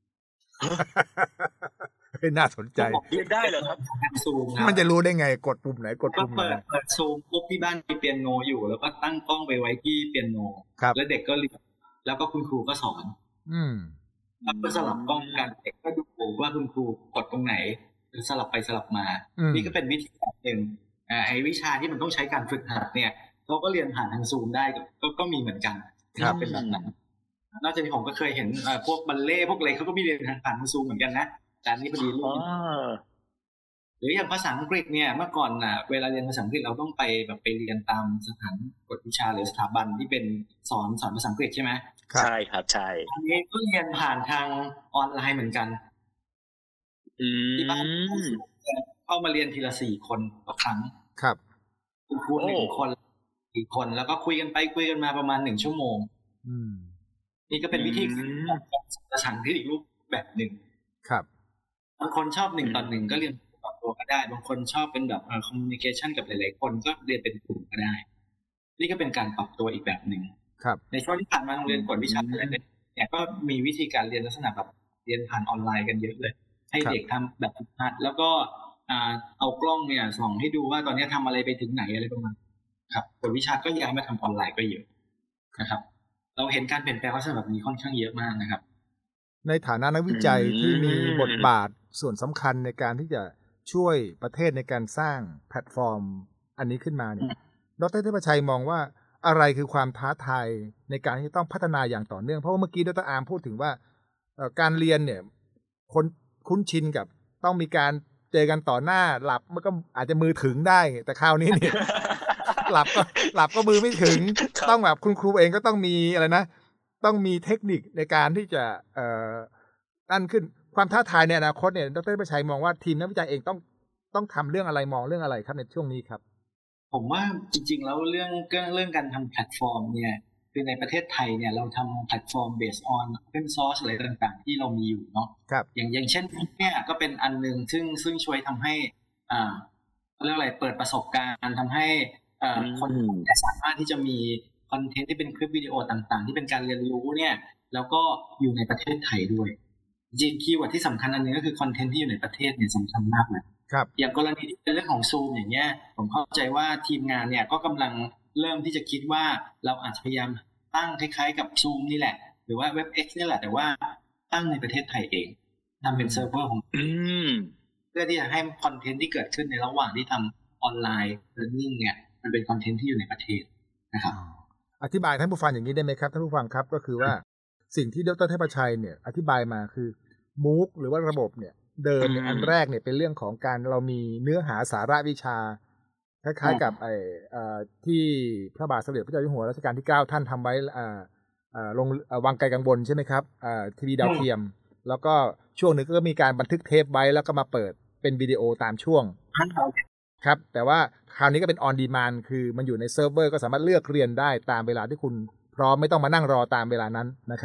น่าสนใจเรียนได้เหรอครับทางซูมมันจะรู้ได้ไงกดปุ่มไหนกดปุ่มไหนเปิดซูมปุ๊บที่บ้านมีเปียโนอยู่แล้วก็ตั้งกล้องไปไว้ที่เปียโนแล้วเด็กก็เรียนแล้วก็คุณครูก็สอนอืมแล้วก็สลับกล้องกันเด็กก็ดูว่าคุณครูกดตรงไหนสลับไปสลับมานี่ก็เป็นวิธีการหนึ่งไอ้วิชาที่มันต้องใช้การฝึกหัดเนี่ยเขาก็เรียนผ่านทางซูมได้ก็ก็มีเหมือนกันที่เป็นแบบนั้นนอกจากนี้ผมก็เคยเห็นพวกบัลเล่พวกอะไรเขาก็มีเรียนผ่านทางซูมเหมือนกันนะแต่นี่พอดีลูกหรืออย่างภาษาอังกฤษเนี่ยเมื่อก่อนน่ะเวลาเรียนภาษาอังกฤษเราต้องไปแบบไปเรียนตามสถานกวดวิชาหรือสถาบันที่เป็นสอนสอนภาษาอังกฤษใช่ไหมใช่ครับใช่อันนี้ก็เรียนผ่านทางออนไลน์เหมือนกันที่บ้านเข้ามาเรียนทีละสี่คนต่อครั้งครับคุณครูหนึ่งคนอีกคนแล้วก็คุยกันไปคุยกันมาประมาณหนึ่งชั่วโมงนี่ก็เป็นวิธีการภาษาอังกฤษอีกรูปแบบหนึ่งครับบางคนชอบหนึ่งต่อหนึ่งก็เรียนต่อตัวก็ได้บางคนชอบเป็นแบบคอมมูนิเคชันกับหลายๆคนก็เรียนเป็นกลุ่มก็ได้นี่ก็เป็นการปรับตัวอีกแบบหนึ่งครับในช่วงที่ผ่านมาโรงเรียนกวดวิชาอะไรเนี่ยก็มีวิธีการเรียนลักษณะแบบเรียนผ่านออนไลน์กันเยอะเลยให้เด็กทำแบบฝึกหัดแล้วก็เอากล้องเนี่ยส่องให้ดูว่าตอนนี้ทำอะไรไปถึงไหนอะไรประมาณครับกวดวิชาก็ย้ายมาทำออนไลน์ก็เยอะนะครับเราเห็นการเปลี่ยนแปลงลักษณะแบบนี้ค่อนข้างเยอะมากนะครับในฐานะนักวิจัยที่มีบทบาทส่วนสำคัญในการที่จะช่วยประเทศในการสร้างแพลตฟอร์มอันนี้ขึ้นมาเนี่ยดร.เทพชัยมองว่าอะไรคือความท้าทายในการที่ต้องพัฒนาอย่างต่อเนื่องเพราะว่าเมื่อกี้ดร.อาร์มพูดถึงว่าการเรียนเนี่ยคนคุ้นชินกับต้องมีการเจอกันต่อหน้าหลับมันก็อาจจะมือถึงได้แต่คราวนี้เนี่ยหลับก็หลับก็มือไม่ถึงต้องแบบคุณครูเองก็ต้องมีอะไรนะต้องมีเทคนิคในการที่จะเอ่อนั่นขึ้นความท้าทายในอนาคตเนี่ยดร.เทพชัยมองว่าทีมนักวิจัยเองต้องต้องทำเรื่องอะไรมองเรื่องอะไรครับในช่วงนี้ครับผมว่าจริงๆแล้วเรื่องเรื่องการทำแพลตฟอร์มเนี่ยคือในประเทศไทยเนี่ยเราทำแพลตฟอร์ม based on open source อะไรต่างๆที่เรามีอยู่เนาะอย่างอย่างเช่นเนี่ยก็เป็นอันนึงซึ่งซึ่งช่วยทำให้อ่าเรื่องอะไรเปิดประสบการณ์ทำให้อ่าคนสามารถที่จะมีคอนเทนต์ที่เป็นคลิปวิดีโอต่างๆที่เป็นการเรียนรู้เนี่ยแล้วก็อยู่ในประเทศไทยด้วยจริงคีย์เวิร์ดที่สำคัญอันนึงก็คือคอนเทนต์ที่อยู่ในประเทศเนี่ยสำคัญมากเลยอย่างกรณีที่เป็นเรื่องของ Zoom อย่างเงี้ยผมเข้าใจว่าทีมงานเนี่ยก็กำลังเริ่มที่จะคิดว่าเราอาจจะพยายามตั้งคล้ายๆกับ Zoom นี่แหละหรือว่า WebEx นี่แหละแต่ว่าตั้งในประเทศไทยเองทำเป็นเซิร์ฟเวอร์ของเพื่อที่จะให้คอนเทนต์ที่เกิดขึ้นในระหว่างที่ทำออนไลน์เรียนรู้เนี่ยมันเป็นคอนเทนต์ที่อยู่ในประเทศนะครับอธิบายท่านผู้ฟังอย่างนี้ได้ไหมครับท่านผู้ฟังครับก็คือว่าสิ่งที่ดร.เทพชัยเนี่ยอธิบายมาคือ มูค หรือว่าระบบเนี่ยเดิมเนี่ยอันแรกเนี่ยเป็นเรื่องของการเรามีเนื้อหาสาระวิชาคล้ายๆกับไอ้ที่พระบาทสมเด็จพระเจ้าอยู่หัวรัชกาลที่เก้าท่านทำไว้ลงวังไกลกังวลใช่ไหมครับทีวีดาวเทียมแล้วก็ช่วงนึงก็มีการบันทึกเทปไว้แล้วก็มาเปิดเป็นวิดีโอตามช่วงครับแต่ว่าคราวนี้ก็เป็นออนดีมานด์คือมันอยู่ในเซิร์ฟเวอร์ก็สามารถเลือกเรียนได้ตามเวลาที่คุณพร้อมไม่ต้องมานั่งรอตามเวลานั้นนะครับ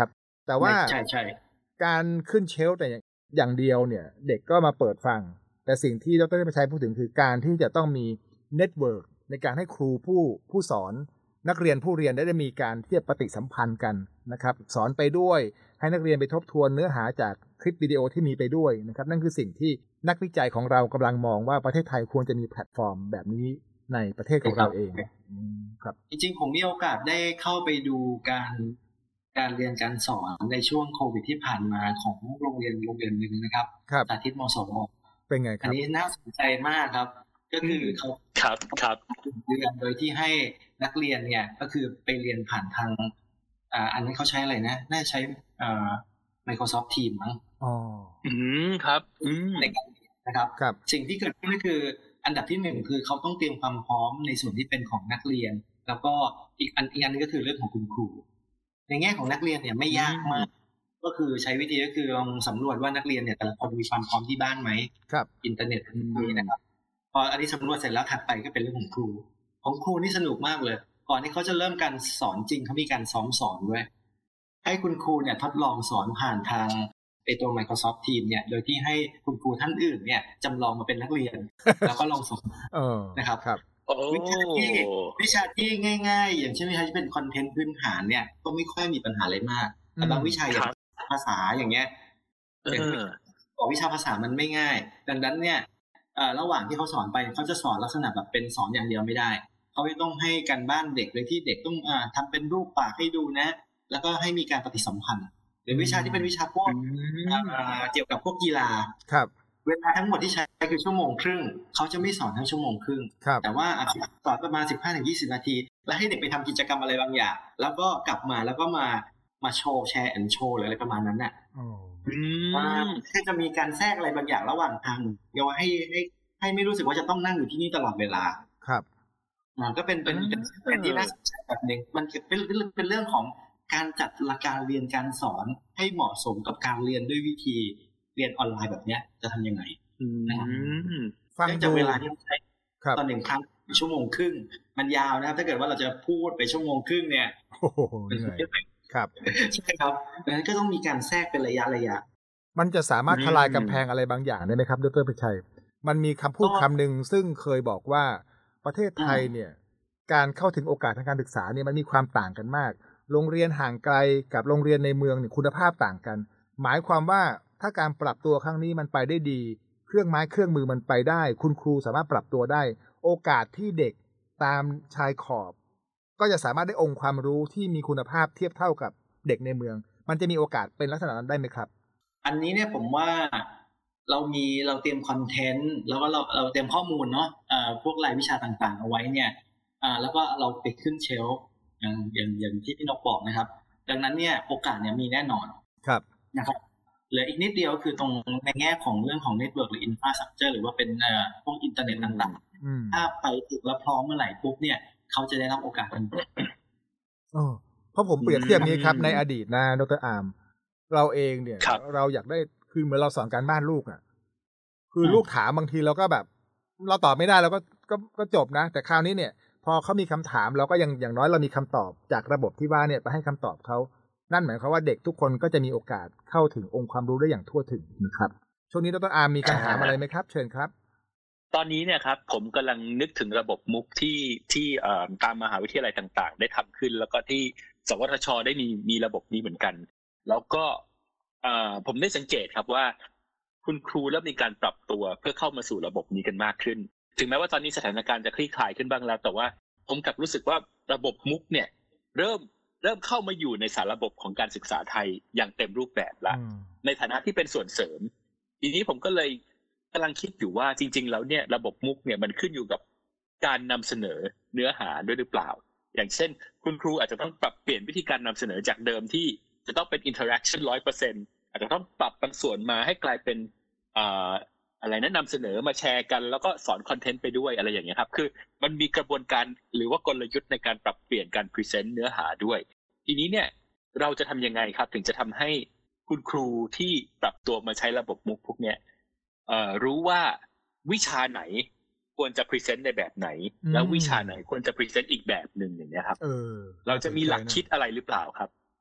แต่ว่าใช่ใช่การขึ้นเชลฟ์แต่อย่างเดียวเนี่ยเด็กก็มาเปิดฟังแต่สิ่งที่ดร.ได้ไปใช้พูดถึงคือการที่จะต้องมีเน็ตเวิร์กในการให้ครูผู้ผู้สอนนักเรียนผู้เรียนได้มีการที่จะปฏิสัมพันธ์กันนะครับสอนไปด้วยให้นักเรียนไปทบทวนเนื้อหาจากคลิปวิดีโอที่มีไปด้วยนะครับนั่นคือสิ่งที่นักวิจัยของเรากำลังมองว่าประเทศไทยควรจะมีแพลตฟอร์มแบบนี้ในประเทศของเราเองครับจริงๆผมมีโอกาสได้เข้าไปดูการการเรียนการสอนในช่วงโควิดที่ผ่านมาของโรงเรียนโรงเรียนหนึ่งนะครับสาธิตมสวเป็นไงครับอันนี้น่าสนใจมากครับก็คือเขาครับครับเรียนโดยที่ให้นักเรียนเนี่ยก็คือไปเรียนผ่านทางอ่าอันนี้เขาใช้อะไรนะน่าใช้อ่า Microsoft Teams มั้งอ๋ออืมครับอืมในการนะครับครับสิ่งที่เกิดขึ้นก็คืออันดับที่หนึ่งคือเขาต้องเตรียมความพร้อมในส่วนที่เป็นของนักเรียนแล้วก็อีกอันอีกอันนึงก็คือเรื่องของคุณครูในแง่ของนักเรียนเนี่ยไม่ยากมากก็คือใช้วิธีก็คือลองสำรวจว่านักเรียนเนี่ยแต่ละคนมีความพร้อมที่บ้านไหมครับอินเทอร์เน็ตมีนะครับพออันนี้สำรวจเสร็จแล้วถัดไปก็เป็นเรื่องของครูของครูนี่สนุกมากเลยก่อนที่เขาจะเริ่มการสอนจริงเขามีการซ้อมสอนด้วยให้คุณครูเนี่ยทดลองสอนผ่านทางไอตัว Microsoft Teams เนี่ยโดยที่ให้คุณครูท่านอื่นเนี่ยจำลองมาเป็นนักเรียนแล้วก็ลองสอนนะครับวิชาที่วิชาที่ง่ายๆอย่างเช่นวิชาที่เป็นคอนเทนต์พื้นฐานเนี่ยก็ไม่ค่อยมีปัญหาอะไรมากแต่บางวิชาอย่างภาษาอย่างเงี้ยอย่างวิชาภาษามันไม่ง่ายดังนั้นเนี่ยระหว่างที่เขาสอนไปเขาจะสอนลักษณะแบบเป็นสอนอย่างเดียวไม่ได้เขาต้องให้การบ้านเด็กโดยที่เด็กต้องทำเป็นรูปปากให้ดูนะแล้วก็ให้มีการปฏิสัมพันธ์หรือวิชาที่เป็นวิชาพวกเกี่ยวกับพวกกีฬาครับเวลาทั้งหมดที่ใช้คือชั่วโมงครึ่งเขาจะไม่สอนทั้งชั่วโมงครึ่งแต่ว่าสอนประมาณ สิบห้าถึงยี่สิบ นาทีแล้วให้เด็กไปทำกิจกรรมอะไรบางอย่างแล้วก็กลับมาแล้วก็มามาโชว์แชร์แอนด์โชว์อะไรประมาณนั้นน่ะว่าที่จะมีการแทรกอะไรบางอย่างระหว่างทางเดี๋ยวให้ให้ให้ไม่รู้สึกว่าจะต้องนั่งอยู่ที่นี่ตลอดเวลาครับมันก็เป็นเป็นเป็นที่น่าสนใจแบบนึงมันเป็นเป็นเรื่องของการจัดหลักการเรียนการสอนให้เหมาะสมกับการเรียนด้วยวิธีเรียนออนไลน์แบบนี้จะทำยังไงฟังจากเวลาที่ใช้ตอนหนึ่งครั้งชั่วโมงครึ่งมันยาวนะครับถ้าเกิดว่าเราจะพูดไปชั่วโมงครึ่งเนี่ยโอ้โหครับใช่ครับดังนั้นก็ต้องมีการแทรกเป็นระยะระยะมันจะสามารถทลายกำแพงอะไรบางอย่างได้ไหมครับดร.พิชัยมันมีคำพูดคำหนึ่งซึ่งเคยบอกว่าประเทศไทยเนี่ยการเข้าถึงโอกาสทางการศึกษาเนี่ยมันมีความต่างกันมากโรงเรียนห่างไกลกับโรงเรียนในเมืองเนี่ยคุณภาพต่างกันหมายความว่าถ้าการปรับตัวครั้งนี้มันไปได้ดีเครื่องไม้เครื่องมือมันไปได้คุณครูสามารถปรับตัวได้โอกาสที่เด็กตามชายขอบก็จะสามารถได้องค์ความรู้ที่มีคุณภาพเทียบเท่ากับเด็กในเมืองมันจะมีโอกาสเป็นลักษณะนั้นได้ไหมครับอันนี้เนี่ยผมว่าเรามีเราเตรียมคอนเทนต์แล้วก็เราเราเตรียมข้อมูลเนาะเอ่อพวกรายวิชาต่างๆเอาไว้เนี่ยอ่าแล้วก็เราไปขึ้นเชลฟ์อย่างอย่างอย่างที่พี่นกบอกนะครับดังนั้นเนี่ยโอกาสเนี่ยมีแน่นอนครับนะครับเหลืออีกนิดเดียวคือตรงในแง่ของเรื่องของเน็ตเวิร์กหรืออินฟราสตรัคเจอร์หรือว่าเป็นเอ่อพวกอินเทอร์เน็ตต่างๆถ้าไปถึงแล้วพร้อมเมื่อไหร่ปุ๊บเนี่ยเขาจะได้รับโอกาสทันทีอ๋อเพราะผมเปรียบเทียบนี้ครับในอดีตนะดร.อาร์มเราเองเนี่ยเราอยากได้คือเหมือนเราสอนการบ้านลูกอ่ะคือลูกถามบางทีเราก็แบบเราตอบไม่ได้เราก็ก็ก็จบนะแต่คราวนี้เนี่ยพอเขามีคำถามเราก็ยังอย่างน้อยเรามีคำตอบจากระบบที่ว่าเนี่ยไปให้คำตอบเขานั่นหมายความว่าเด็กทุกคนก็จะมีโอกาสเข้าถึงองค์ความรู้ได้อย่างทั่วถึงนะครับช่วงนี้ดร.อาร์มมีคำถามอะไรไหมครับเชิญครับตอนนี้เนี่ยครับผมกำลังนึกถึงระบบมุกที่ที่ตามมหาวิทยาลัยต่างๆได้ทำขึ้นแล้วก็ที่สวทช.ได้มีมีระบบนี้เหมือนกันแล้วก็ผมได้สังเกตครับว่าคุณครูเริ่มมีการปรับตัวเพื่อเข้ามาสู่ระบบนี้กันมากขึ้นถึงแม้ว่าตอนนี้สถานการณ์จะคลี่คลายขึ้นบ้างแล้วแต่ว่าผมกลับรู้สึกว่าระบบมุกเนี่ยเริ่มเริ่มเข้ามาอยู่ในสารระบบของการศึกษาไทยอย่างเต็มรูปแบบแล้วในฐานะที่เป็นส่วนเสริมทีนี้ผมก็เลยกำลังคิดอยู่ว่าจริงๆแล้วเนี่ยระบบมุกเนี่ยมันขึ้นอยู่กับการนำเสนอเนื้อหาด้วยหรือเปล่าอย่างเช่นคุณครูอาจจะต้องปรับเปลี่ยนวิธีการนำเสนอจากเดิมที่จะต้องเป็น interaction ร้อยเปอร์เซ็นต์ อาจจะต้องปรับบางส่วนมาให้กลายเป็นอ่าอะไรนะนำเสนอมาแชร์กันแล้วก็สอนคอนเทนต์ไปด้วยอะไรอย่างเงี้ยครับคือมันมีกระบวนการหรือว่ากลยุทธ์ในการปรับเปลี่ยนการพรีเซนต์เนื้อหาด้วยทีนี้เนี่ยเราจะทำยังไงครับถึงจะทำให้คุณครูที่ปรับตัวมาใช้ระบบมุกพวกเนี้ยเอ่อรู้ว่าวิชาไหนควรจะพรีเซนต์ในแบบไหนแล้ววิชาไหนควรจะพรีเซนต์อีกแบบนึงอย่างเงี้ยครับเออเราจะมีหลักคิดอะไรหรือเปล่าครับ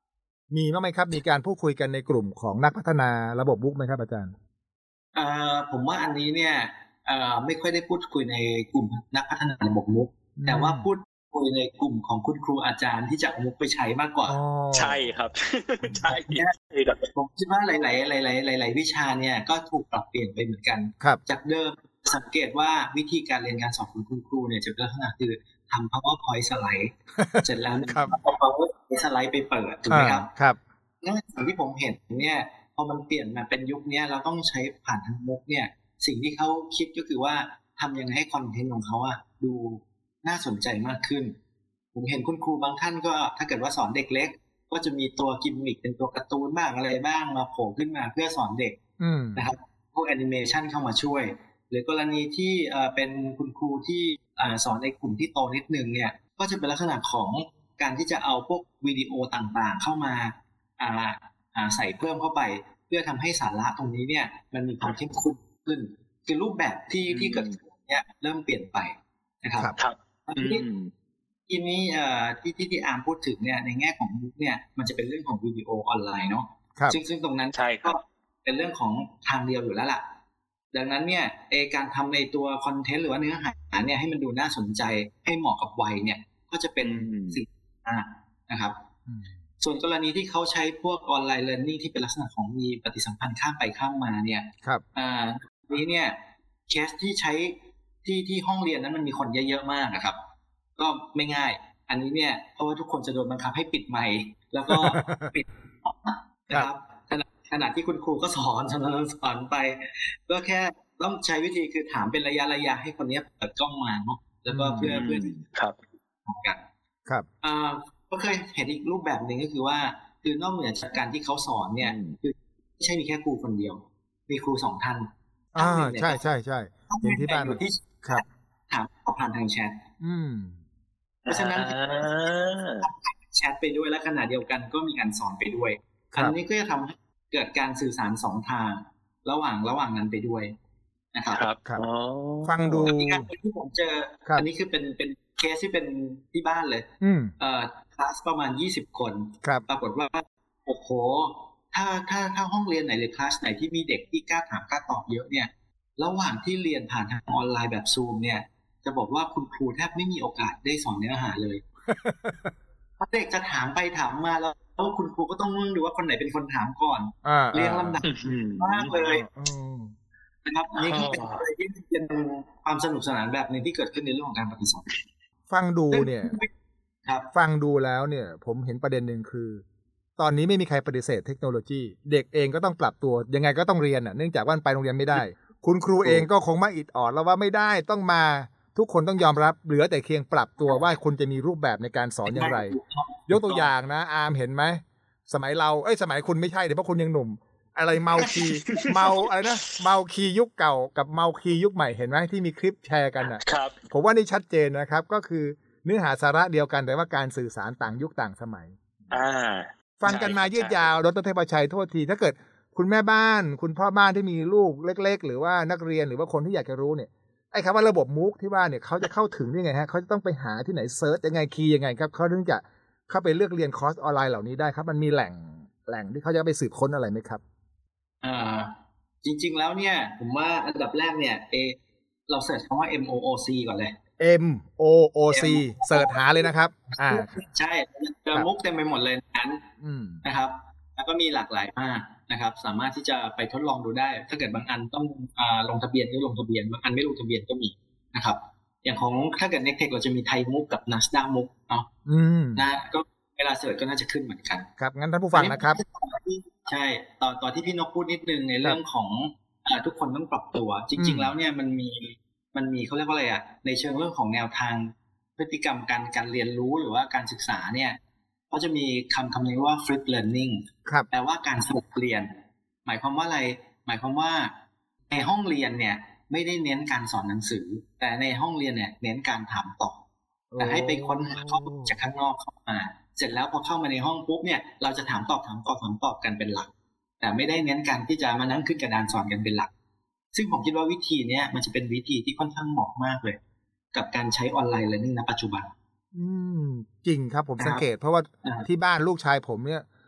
มีบ้างไหมครับมีการพูดคุยกันในกลุ่มของนักพัฒนาระบบบุ๊กไหมครับอาจารย์เอ่อผมว่าอันนี้เนี่ยเอ่อไม่ค่อยได้พูดคุยในกลุ่มนักพัฒนาระบบบุ๊กแต่ว่าพูดคุยในกลุ่มของคุณครูอาจารย์ที่จะเอามุกไปใช้มากกว่าใช่ครับใช่ผมคิดว่าหลายๆหลายๆหลายๆวิชาเนี่ยก็ถูกปรับเปลี่ยนไปเหมือนกันจากเดิมสังเกตว่าวิธีการเรียนการสอนของคุณครูเนี่ยจะเป็นลักษณะคือทำ powerpoint สไลด์เสร็จแล้วเอา powerpoint สไลด์ไปเปิดถูกไหมครับครับนั่นสิ่งที่ผมเห็นเนี่ยพอมันเปลี่ยนมาเป็นยุคนี้เราต้องใช้ผ่านทางมุกเนี่ยสิ่งที่เขาคิดก็คือว่าทำยังไงให้คอนเทนต์ของเขาอะดูน่าสนใจมากขึ้นผมเห็นคุณครูบางท่านก็ถ้าเกิดว่าสอนเด็กเล็กก็จะมีตัวกิมมิคเป็นตัวการ์ตูนบ้างอะไรบ้างมาโผล่ขึ้นมาเพื่อสอนเด็กนะครับพวกแอนิเมชันเข้ามาช่วยหรือกรณีที่เป็นคุณครูที่สอนในกลุ่มที่โตนิดนึงเนี่ยก็จะเป็นลักษณะของการที่จะเอาพวกวิดีโอต่างๆเข้ามาใส่เพิ่มเข้าไปเพื่อทำให้สาระตรงนี้เนี่ยมันมีความเข้มข้นขึ้นคือรูปแบบที่ที่เกิดขึ้นเนี่ยเริ่มเปลี่ยนไปนะครับครับทีนี้ที่ที่ที่อาร์มพูดถึงเนี่ยในแง่ของมุกเนี่ยมันจะเป็นเรื่องของวิดีโอออนไลน์เนาะซึ่งซึ่งตรงนั้นก็เป็นเรื่องของทางเดียวอยู่แล้วล่ะดังนั้นเนี่ยเอการทำในตัวคอนเทนต์หรือว่าเนื้อหาเนี่ยให้มันดูน่าสนใจให้เหมาะกับวัยเนี่ยก็จะเป็นสิ่งนะครับส่วนกรณีที่เขาใช้พวกออนไลน์เรียนรู้ที่เป็นลักษณะของมีปฏิสัมพันธ์ข้ามไปข้ามมาเนี่ยครับอ่านี้เนี่ยเคสที่ใช้ที่ที่ห้องเรียนนั้นมันมีคนเยอะๆมากนะครับก็ไม่ง่ายอันนี้เนี่ยเพราะว่าทุกคนจะโดนบังคับให้ปิดไมค์แล้วก็ปิดนะครับขณะขณะที่คุณครูก็สอนสอนสอนไปก็แค่ต้องใช้วิธีคือถามเป็นระยะระยะให้คนนี้เปิดกล้องมาเนาะแล้วก็เพื่อเพื่อครับกันครับอ่าก็เคยเห็นอีกรูปแบบหนึ่งก็คือว่าคือนอกเหนือจากการที่เขาสอนเนี่ยคือไม่ใช่มีแค่ครูคนเดียวมีครูสองท่านอ่าใช่ใช่ใช่อย่างที่บ้านอยู่ที่ครับถามผ่านทางแชทอืมเพราะฉะนั้นแชทไปด้วยและขณะเดียวกันก็มีการสอนไปด้วยอันนี้ก็จะทำให้เกิดการสื่อสารสองทางระหว่างระหว่างนั้นไปด้วยนะครับครับฟังดูอีกอันที่ผมเจออันนี้คือเป็นเป็นเคสที่เป็นที่บ้านเลยเอ่อคลาสประมาณยี่สิบคนปรากฏว่าโอ้โหถ้าถ้าถ้าห้องเรียนไหนหรือคลาสไหนที่มีเด็กที่กล้าถามกล้าตอบเยอะเนี่ยระหว่างที่เรียนผ่านทางออนไลน์แบบซูมเนี่ยจะบอกว่าคุณครูแทบไม่มีโอกาสได้สอนเนื้อหาเลยเพราะเด็กจะถามไปถามมาแล้วแล้วคุณครูก็ต้องดูว่าคนไหนเป็นคนถามก่อนเรียงลำดับมากเลยนะครับนี่ก็เป็นอะไรที่เป็นความสนุกสนานแบบนึงที่เกิดขึ้นในเรื่องของการปฏิสัมพันธ์ฟังดูเนี่ยฟังดูแล้วเนี่ยผมเห็นประเด็นหนึ่งคือตอนนี้ไม่มีใครปฏิเสธเทคโนโลยีเด็กเองก็ต้องปรับตัวยังไงก็ต้องเรียนอ่ะเนื่องจากว่าไปโรงเรียนไม่ได้คุณครูเองก็คงไม่อิดออดแล้วว่าไม่ได้ต้องมาทุกคนต้องยอมรับเหลือแต่เพียงปรับตัวว่าคุณจะมีรูปแบบในการสอนอย่างไรยกตัวอย่างนะอาร์มเห็นไหมสมัยเราเอ้ยสมัยคุณไม่ใช่เดี๋ยวเพราะคุณยังหนุ่มอะไรเมาคีเมาอะไรนะเมาคียุคเก่ากับเมาคียุคใหม่เห็นไหมที่มีคลิปแชร์กันอ่ะครับผมว่านี่ชัดเจนนะครับก็คือเนื้อหาสาระเดียวกันแต่ว่าการสื่อสารต่างยุคต่างสมัยอ่าฟังกันมายืดยาวดร.เทพชัยโทษทีถ้าเกิดคุณแม่บ้านคุณพ่อบ้านที่มีลูกเล็กๆหรือว่านักเรียนหรือว่าคนที่อยากจะรู้เนี่ยไอ้คำว่าระบบมูกที่ว่าเนี่ยเขาจะเข้าถึงยังไงฮะเขาจะต้องไปหาที่ไหนเซิร์ชยังไงคีย์ยังไงครับเขาถึงจะเข้าไปเลือกเรียนคอร์สออนไลน์เหล่านี้ได้ครับมันมีแหล่งแหล่งที่เขาจะไปสืบค้นอะไรไหมครับอ่าจริงๆแล้วเนี่ยผมว่าอันดับแรกเนี่ยเอเราเสิร์ชคำว่า เอ็ม โอ โอ ซี ก่อนเลย M O O C เสิร์ชหาเลยนะครับอ่าใช่เจอมุกเต็มไปหมดเลยนั้นนะครับแล้วก็มีหลากหลายมากนะครับสามารถที่จะไปทดลองดูได้ถ้าเกิดบางอันต้องอ่าลงทะเบียนก็ลงทะเบียนบางอันไม่ลงทะเบียนก็มีนะครับอย่างของถ้าเกิด Nectech เราจะมีไทยมุกกับ Nasdaq มุกเนาะนะก็เวลาเสิร์ชก็น่าจะขึ้นเหมือนกันครับงั้นท่านผู้ฟังนะครับใช่ต่อต่อที่พี่นกพูดนิดนึงในเรื่องของอ่าทุกคนต้องปรับตัวจริงๆแล้วเนี่ยมันมีมันมีเขาเรียกว่าอะไรอ่ะในเชิงเรื่องของแนวทางพฤติกรรมการการเรียนรู้หรือว่าการศึกษาเนี่ยเขาจะมีคำคำนี้ว่า flip learning แปลว่าการสลับเรียนหมายความว่าอะไรหมายความว่าในห้องเรียนเนี่ยไม่ได้เน้นการสอนหนังสือแต่ในห้องเรียนเนี่ยเน้นการถามตอบแต่ให้ไปค้นหาข้อมูลจากข้างนอกเข้ามาเสร็จแล้วพอเข้ามาในห้องปุ๊บเนี่ยเราจะถามตอบถามตอบถามตอบกันเป็นหลักแต่ไม่ได้เน้นการที่จะมานั่งขึ้นกระดานสอนกันเป็นหลักซึ่งผมคิดว่าวิธีนี้มันจะเป็นวิธีที่ค่อนข้างเหมาะมากเลยกับการใช้ออนไลน์เรียนรู้ณปัจจุบันอืมจริงครับผมสังเกตเพราะว่าที่บ้านลูกชายผมเนี่ย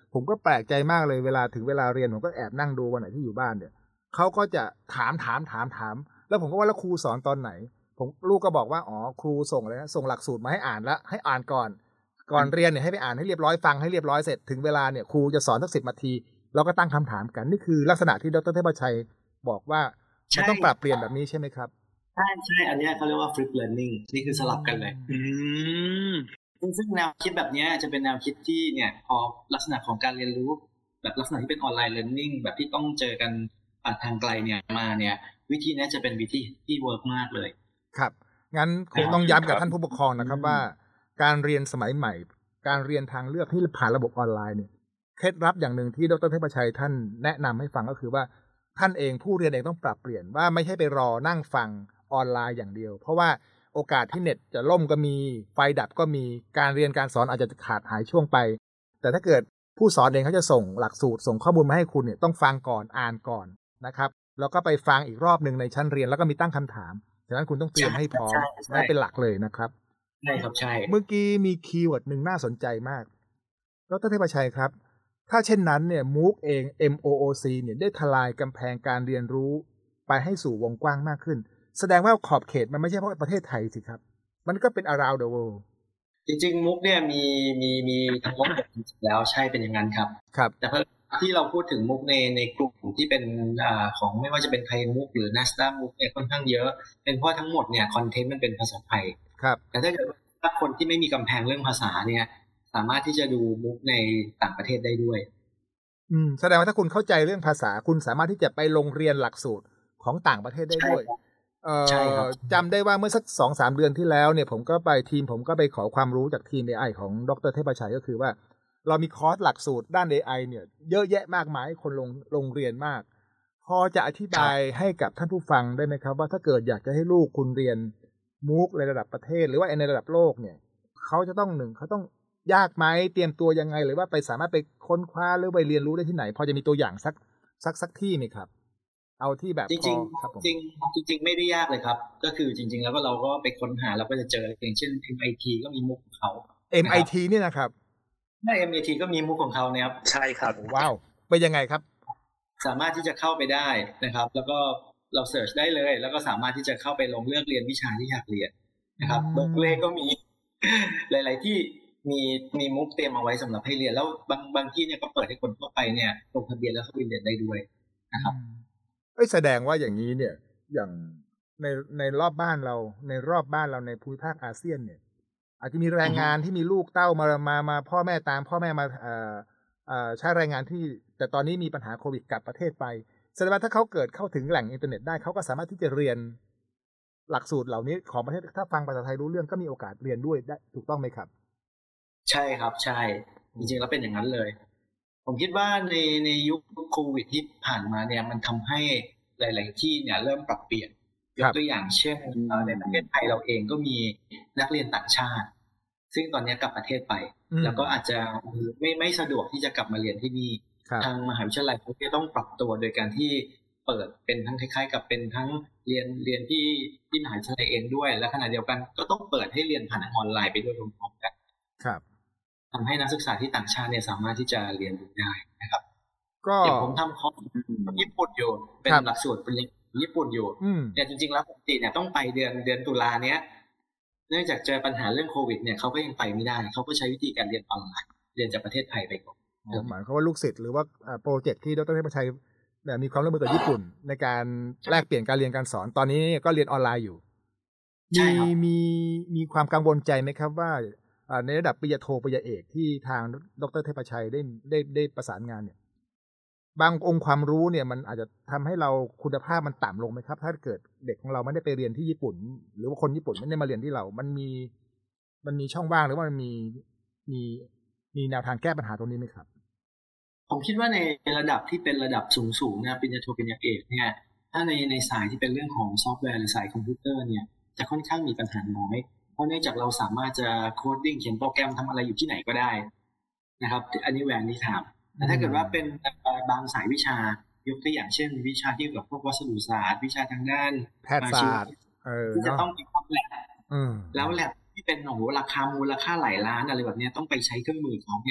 ผมก็แปลกใจมากเลยเวลาถึงเวลาเรียนผมก็แอบนั่งดูวันไหนที่อยู่บ้านเนี่ยเขาก็จะถามถามถามถามแล้วผมก็ว่าแล้วครูสอนตอนไหนผมลูกก็บอกว่าอ๋อครูส่งอะไรนะส่งหลักสูตรมาให้อ่านแล้วให้อ่านก่อนก่อนเรียนเนี่ยให้ไปอ่านให้เรียบร้อยฟังให้เรียบร้อยเสร็จถึงเวลาเนี่ยครูจะสอนสักสิบนาทีเราก็ตั้งคำถามกันนี่คือลักษณะที่ดร.เทพชัยบอกว่ามันต้องปรับเปลี่ยนแบบนี้ใช่ไหมครับใช่ใช่อันนี้เขาเรียกว่า flip learning นี่คือสลับกันเลยอืมซึ่งซึ่งแนวคิดแบบนี้จะเป็นแนวคิดที่เนี่ยพอลักษณะของการเรียนรู้แบบลักษณะที่เป็นออนไลน์ learning แบบที่ต้องเจอกันผ่านทางไกลเนี่ยมาเนี่ยวิธีนี้จะเป็นวิธีที่เวิร์กมากเลยครับงั้นคงต้องย้ำกับท่านผู้ปกครองนะครับว่าการเรียนสมัยใหม่การเรียนทางเลือกที่ผ่านระบบออนไลน์เนี่ยเคล็ดลับอย่างหนึ่งที่ดร.เทพชัยท่านแนะนำให้ฟังก็คือว่าท่านเองผู้เรียนเองต้องปรับเปลี่ยนว่าไม่ใช่ไปรอนั่งฟังออนไลน์อย่างเดียวเพราะว่าโอกาสที่เน็ตจะล่มก็มีไฟดับก็มีการเรียนการสอนอาจจะขาดหายช่วงไปแต่ถ้าเกิดผู้สอนเองเขาจะส่งหลักสูตรส่งข้อมูลมาให้คุณเนี่ยต้องฟังก่อนอ่านก่อนนะครับแล้วก็ไปฟังอีกรอบนึงในชั้นเรียนแล้วก็มีตั้งคำถามฉะนั้นคุณต้องเตรียมให้พร้อมนั่นเป็นหลักเลยนะครับใช่ครับใช่เมื่อกี้มีคีย์เวิร์ดหนึ่งน่าสนใจมากดร.เทพชัยครับถ้าเช่นนั้นเนี่ย มูค เอง เอ็ม โอ โอ ซี เนี่ยได้ทลายกำแพงการเรียนรู้ไปให้สู่วงกว้างมากขึ้นแสดงว่าขอบเขตมันไม่ใช่เพราะประเทศไทยสิครับมันก็เป็น around the world จริงๆ มูค เนี่ยมีมีมีทั้งหมดแล้วใช่เป็นอย่างนั้นครับครับแต่ที่เราพูดถึง มูค ในในกลุ่มที่เป็นอ่าของไม่ว่าจะเป็นไทย มูค หรือ Nasdaq มูค เนี่ยค่อนข้างเยอะเป็นเพราะทั้งหมดเนี่ยคอนเทนต์มันเป็นภาษาไทยครับแต่ถ้าเกิดถ้าคนที่ไม่มีกำแพงเรื่องภาษาเนี่ยสามารถที่จะดู มูค ในต่างประเทศได้ด้วยอืมแสดงว่าถ้าคุณเข้าใจเรื่องภาษาคุณสามารถที่จะไปลงเรียนหลักสูตรของต่างประเทศได้ด้วยเอ่อจำได้ว่าเมื่อสัก สองสาม เดือนที่แล้วเนี่ยผมก็ไปทีมผมก็ไปขอความรู้จากทีม เอ ไอ ของดร.เทพชัยก็คือว่าเรามีคอร์สหลักสูตรด้าน เอ ไอ เนี่ยเยอะแยะมากมายคนลงลงเรียนมากพอจะอธิบายให้กับท่านผู้ฟังได้ไหมครับว่าถ้าเกิดอยากจะให้ลูกคุณเรียน มูค ในระดับประเทศหรือว่าในระดับโลกเนี่ยเขาจะต้องหนึ่งเขาต้องยากไหมเตรียมตัวยังไงหรือว่าไปสามารถไปค้นคว้าหรือไปเรียนรู้ได้ที่ไหนพอจะมีตัวอย่างสักสักสักที่ไหมครับเอาที่แบบจริงๆจริงจริงๆไม่ได้ยากเลยครับก็คือจริงๆแล้วก็เราก็ไปค้นหาแล้วก็จะเจออย่างเช่น เอ็ม ไอ ที ก็มีมุกของเขาเอ็ม ไอ ที เนี่ยนะครับใช่ เอ็ม ไอ ที ก็มีมุกของเขาเนี่ยครับใช่ครับว้าวเป็นยังไงครับสามารถที่จะเข้าไปได้นะครับแล้วก็เราเสิร์ชได้เลยแล้วก็สามารถที่จะเข้าไปลงเลือกเรียนวิชาที่อยากเรียนนะครับบางเลขก็มีหลายๆที่มีมีมุกเตรียมเอาไว้สำหรับให้เรียนแล้วบางบางที่เนี่ยก็เปิดให้คนทั่วไปเนี่ยลงทะเบียนแล้วเข้าไปเรียนได้ด้วยนะครับเอ้ยแสดงว่าอย่างนี้เนี่ยอย่างในในรอบบ้านเราในรอบบ้านเราในภูมิภาคอาเซียนเนี่ยอาจจะมีแรงงานที่มีลูกเต้ามามามาพ่อแม่ตามพ่อแม่มาเอ่อเอ่อใช้แรงงานที่แต่ตอนนี้มีปัญหาโควิดกลับประเทศไปแสดงว่าถ้าเขาเกิดเข้าถึงแหล่งอินเทอร์เน็ตได้เขาก็สามารถที่จะเรียนหลักสูตรเหล่านี้ของประเทศถ้าฟังภาษาไทยรู้เรื่องก็มีโอกาสเรียนด้วยได้ถูกต้องไหมครับใช่ครับใช่จริงๆแล้วเป็นอย่างนั้นเลยผมคิดว่าในในยุคโควิดที่ผ่านมาเนี่ยมันทำให้หลายๆที่เนี่ยเริ่มปรับเปลี่ยนยกตัวอย่างเช่นในประเทศไทยเราเองก็มีนักเรียนต่างชาติซึ่งตอนนี้กลับประเทศไปแล้วก็อาจจะไม่ไม่สะดวกที่จะกลับมาเรียนที่นี่ทางมหาวิทยาลัยเขาจะต้องปรับตัวโดยการที่เปิดเป็นทั้งคล้ายๆกับเป็นทั้งเรียนเรียนที่ที่มหาวิทยาลัยเองด้วยและขณะเดียวกันก็ต้องเปิดให้เรียนผ่านออนไลน์ไปด้วยพร้อมๆกันครับทำให้นักศึกษาที่ต่างชาติเนี่ยสามารถที่จะเรียนรู้ได้นะครับก็อย่างผมทำคอร์สญี่ปุ่นอยู่เป็นหลักสูตรปริญญาญี่ปุ่นอยู่เนี่ยจริงๆแล้วปกติเนี่ยต้องไปเดือนเดือนตุลาเนี้ยเนื่องจากเจอปัญหาเรื่องโควิดเนี่ยเขาก็ยังไปไม่ได้เขาก็ใช้วิธีการเรียนออนไลน์เรียนจากประเทศไทยไปก่อนหมายความว่าลูกศิษย์หรือว่าโปรเจกต์ที่ดร.เทพชัยแบบมีความร่วมมือกับญี่ปุ่นในการแลกเปลี่ยนการเรียนการสอนตอนนี้ก็เรียนออนไลน์อยู่มีมีมีความกังวลใจไหมครับว่าในระดับปริญญาโทปริญญาเอกที่ทางดร.เทพชัยได้ได้ได้ประสานงานเนี่ยบางองค์ความรู้เนี่ยมันอาจจะทำให้เราคุณภาพมันต่ำลงไหมครับถ้าเกิดเด็กของเราไม่ได้ไปเรียนที่ญี่ปุ่นหรือว่าคนญี่ปุ่นไม่ได้มาเรียนที่เรามันมีมันมีช่องว่างหรือว่ามันมีมีมีแนวทางแก้ปัญหาตรงนี้ไหมครับผมคิดว่าในระดับที่เป็นระดับสูงๆนะปริญญาโทปริญญาเอกเนี่ยถ้าในในสายที่เป็นเรื่องของซอฟต์แวร์หรือสายคอมพิวเตอร์เนี่ยจะค่อนข้างมีปัญหาน้อยเพราะเนื่องจากเราสามารถจะโคดดิ้งเขียนโปรแกรมทำอะไรอยู่ที่ไหนก็ได้นะครับอันนี้แหวนที่ถามแต่ถ้าเกิดว่าเป็นบางสายวิชายกตัวอย่างเช่นวิชาที่เกี่ยวกับพวกวัสดุศาสตร์วิชาทางด้านแพทยศาสตร์ที่จะต้องมีความแลบแล้วแลบที่เป็นโอ้โหราคามูลค่าหลายล้านอะไรแบบนี้ต้องไปใช้เครื่องมือเขาเนี่ย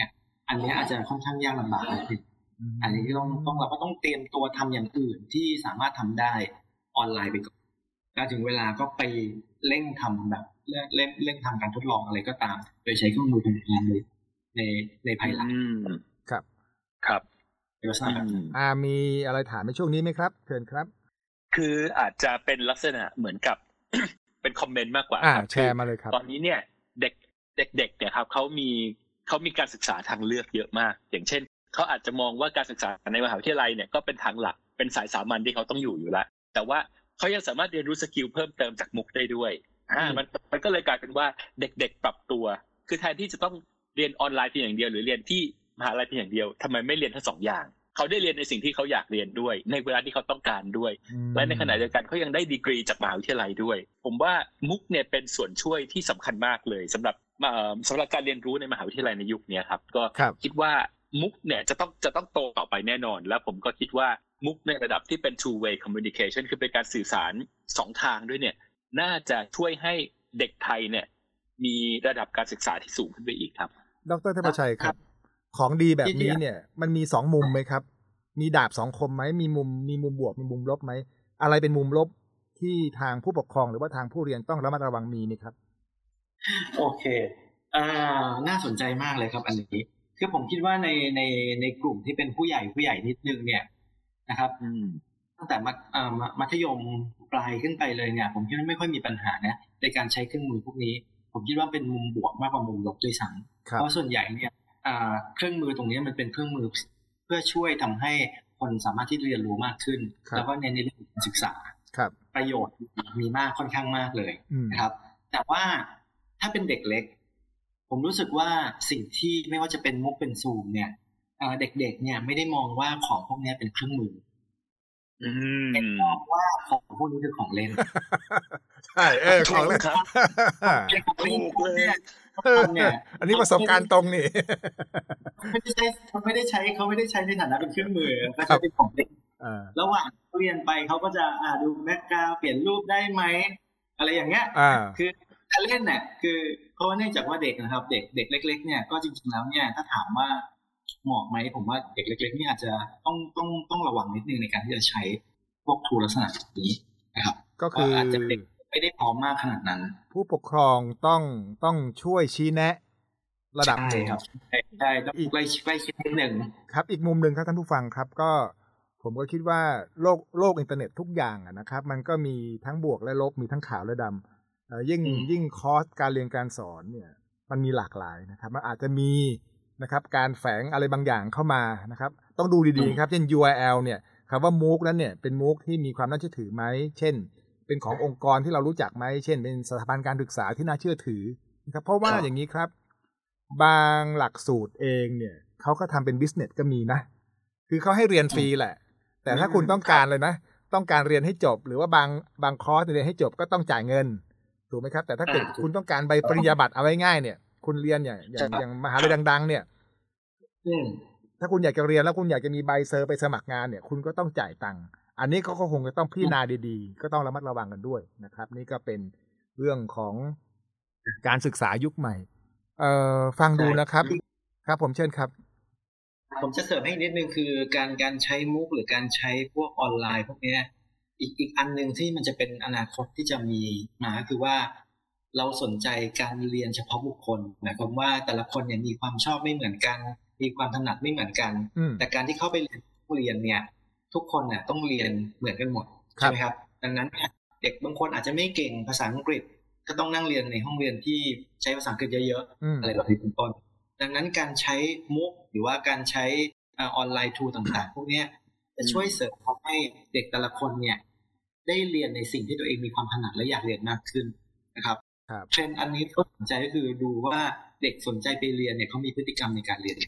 อันนี้อาจจะค่อนข้างยากลำบากนิดนึงอันนี้ต้องต้องเราก็ต้องเตรียมตัวทำอย่างอื่นที่สามารถทำได้ออนไลน์ไปก่อนแล้วถึงเวลาก็ไปเร่งทำแบบเร่งเร่งทำการทดลองอะไรก็ตามโดยใช้เครื่องมือเป็นงานเลยในในภายหลังครับครับอ่ามีอะไรถามในช่วงนี้ไหมครับเชิญครับคืออาจจะเป็นลักษณะเหมือนกับ เป็นคอมเมนต์มากกว่าครับแชร์มาเลยครับตอนนี้เนี่ยเด็กเด็กๆเนี่ยครับเขามีเขามีการศึกษาทางเลือกเยอะมากอย่างเช่นเขาอาจจะมองว่าการศึกษาในมหาวิทยาลัยเนี่ยก็เป็นทางหลักเป็นสายสามัญที่เขาต้องอยู่อยู่แล้วแต่ว่าเขายังสามารถเรียนรู้สกิลเพิ่มเติมจากมุกได้ด้วยอ่ามันมันก็เลยกลายเป็นว่าเด็กๆปรับตัวคือแทนที่จะต้องเรียนออนไลน์เพียงอย่างเดียวหรือเรียนที่มหาวิทยาลัยเพียงอย่างเดียวทำไมไม่เรียนทั้งสองอย่างเขาได้เรียนในสิ่งที่เขาอยากเรียนด้วยในเวลาที่เขาต้องการด้วยและในขณะเดียวกันเขายังได้ดีกรีจากมหาวิทยาลัยด้วยผมว่ามุกเนี่ยเป็นส่วนช่วยที่สำคัญมากเลยสำหรับสำหรับการเรียนรู้ในมหาวิทยาลัยในยุคนี้ครับก็คิดว่ามุกเนี่ยจะต้องจะต้องโตต่อไปแน่นอนแล้วผมก็คิดว่ามุกในระดับที่เป็น two way communication คือเป็นการสื่อสารสองทางด้วยเนี่ยน่าจะช่วยให้เด็กไทยเนี่ยมีระดับการศึกษาที่สูงขึ้นไปอีกครับดร.เทพชัยครับของดีแบบนี้เนี่ยมันมีสองมุมไหมครับมีดาบสองคมไหมมีมุมมีมุมบวกมีมุมลบไหมอะไรเป็นมุมลบที่ทางผู้ปกครองหรือว่าทางผู้เรียนต้องระมัดระวังมีไหมครับโอเคอ่าน่าสนใจมากเลยครับอันนี้คือผมคิดว่าในในในกลุ่มที่เป็นผู้ใหญ่ผู้ใหญ่นิดนึงเนี่ยนะครับตั้งแต่มัธอ่ามัธยมปลายขึ้นไปเลยเนี่ยผมคิดว่าไม่ค่อยมีปัญหานะในการใช้เครื่องมือพวกนี้ผมคิดว่าเป็นมุมบวกมากกว่ามุมลบด้วยซ้ำเพราะส่วนใหญ่เนี่ยเครื่องมือตรงนี้มันเป็นเครื่องมือเพื่อช่วยทำให้คนสามารถที่เรียนรู้มากขึ้นแล้วก็ในในเรื่องการศึกษาประโยชน์มีมากค่อนข้างมากเลยนะครับแต่ว่าถ้าเป็นเด็กเล็กผมรู้สึกว่าสิ่งที่ไม่ว่าจะเป็นมุกเป็นซูมเนี่ยเด็กๆเนี่ยไม่ได้มองว่าของพวกนี้เป็นเครื่องมือเด็กมองว่าของพวกนี้คือของเล่นใช่เออของเล่นครับถูกเลยเนี่ยอันนี้ประสบการณ์ตรงนี่ไม่ได้ใช้เขาไม่ได้ใช้เขาไม่ได้ใช้ในฐานะเป็นเครื่องมือเขาใช้เป็นของเล่นระหว่างเรียนไปเขาก็จะอ่าดูแบ็คกราวด์เปลี่ยนรูปได้ไหมอะไรอย่างเงี้ยคือการเล่นเนี่ยคือเพราะว่าเนื่องจากว่าเด็กนะครับเด็กเด็กเล็กๆเนี่ยก็จริงๆแล้วเนี่ยถ้าถามว่าเหมาะไหมผมว่าเด็กเล็กๆนี่อาจจะต้องต้องต้องระวังนิดนึงในการที่จะใช้พวกทูลักษณะแบบนี้นะครับก็คืออาจจะไม่ได้พร้อมมากขนาดนั้นผู้ปกครองต้องต้องช่วยชี้แนะระดับใช่ครับใช่ต้องใกล้ใกล้ชิดนิดนึงครับอีกมุมนึงครับท่านผู้ฟังครับก็ผมก็คิดว่าโลกโลกอินเทอร์เน็ตทุกอย่างอ่ะนะครับมันก็มีทั้งบวกและลบมีทั้งขาวและดำยิ่งยิ่งคอร์สการเรียนการสอนเนี่ยมันมีหลากหลายนะครับมันอาจจะมีนะครับการแฝงอะไรบางอย่างเข้ามานะครับต้องดูดีๆครับเช่น ยู อาร์ แอล เนี่ยคำว่า มูก นั้นเนี่ยเป็น มูก ที่มีความน่าเชื่อถือไหมเช่นเป็นขององค์กรที่เรารู้จักไหมเช่นเป็นสถาบันการศึกษาที่น่าเชื่อถือนะครับเพราะว่าอย่างนี้ครับบางหลักสูตรเองเนี่ยเขาก็ทำเป็นบิสเนสก็มีนะคือเขาให้เรียนฟรีแหละแต่ถ้าคุณต้องการเลยนะต้องการเรียนให้จบหรือว่าบางบางคอร์สเรียนให้จบก็ต้องจ่ายเงินถูกไหมครับแต่ถ้าเกิดคุณต้องการใบปริญญาบัตรเอาไว้ง่ายเนี่ยคุณเรียนอย่างอย่างอย่างมหาวิทยาลัยดังๆเนี่ยถ้าคุณอยากจะเรียนแล้วคุณอยากจะมีใบเซอร์ไปสมัครงานเนี่ยคุณก็ต้องจ่ายตังค์อันนี้ก็คงจะต้องพิจารณาดีๆก็ต้องระมัดระวังกันด้วยนะครับนี่ก็เป็นเรื่องของการศึกษายุคใหม่เอ่อฟังดูนะครับครับผมเชิญครับผมจะเสริมให้นิดนึงคือการการใช้มุกหรือการใช้พวกออนไลน์พวกนี้อีกอีกอันนึงที่มันจะเป็นอนาคตที่จะมีมาคือว่าเราสนใจการเรียนเฉพาะบุคคลหมายความว่าแต่ละคนเนี่ยมีความชอบไม่เหมือนกันมีความถนัดไม่เหมือนกันแต่การที่เข้าไปเรียนเรียนเนี่ยทุกคนเนี่ยต้องเรียนเหมือนกันหมดใช่ไหมครับดังนั้นเด็กบางคนอาจจะไม่เก่งภาษาอังกฤษก็ต้องนั่งเรียนในห้องเรียนที่ใช้ภาษาอังกฤษเยอะๆอะไรแบบนี้เป็นต้นดังนั้นการใช้มุกหรือว่าการใช้ออนไลน์ทูต่างๆพวกนี้จะช่วยเสริมให้เด็กแต่ละคนเนี่ยได้เรียนในสิ่งที่ตัวเองมีความถนัดและอยากเรียนมากขึ้นนะครับเทรนด์อันนี้ก็สนใจก็คือดูว่าเด็กสนใจไปเรียนเนี่ยเขามีพฤติกรรมในการเรียน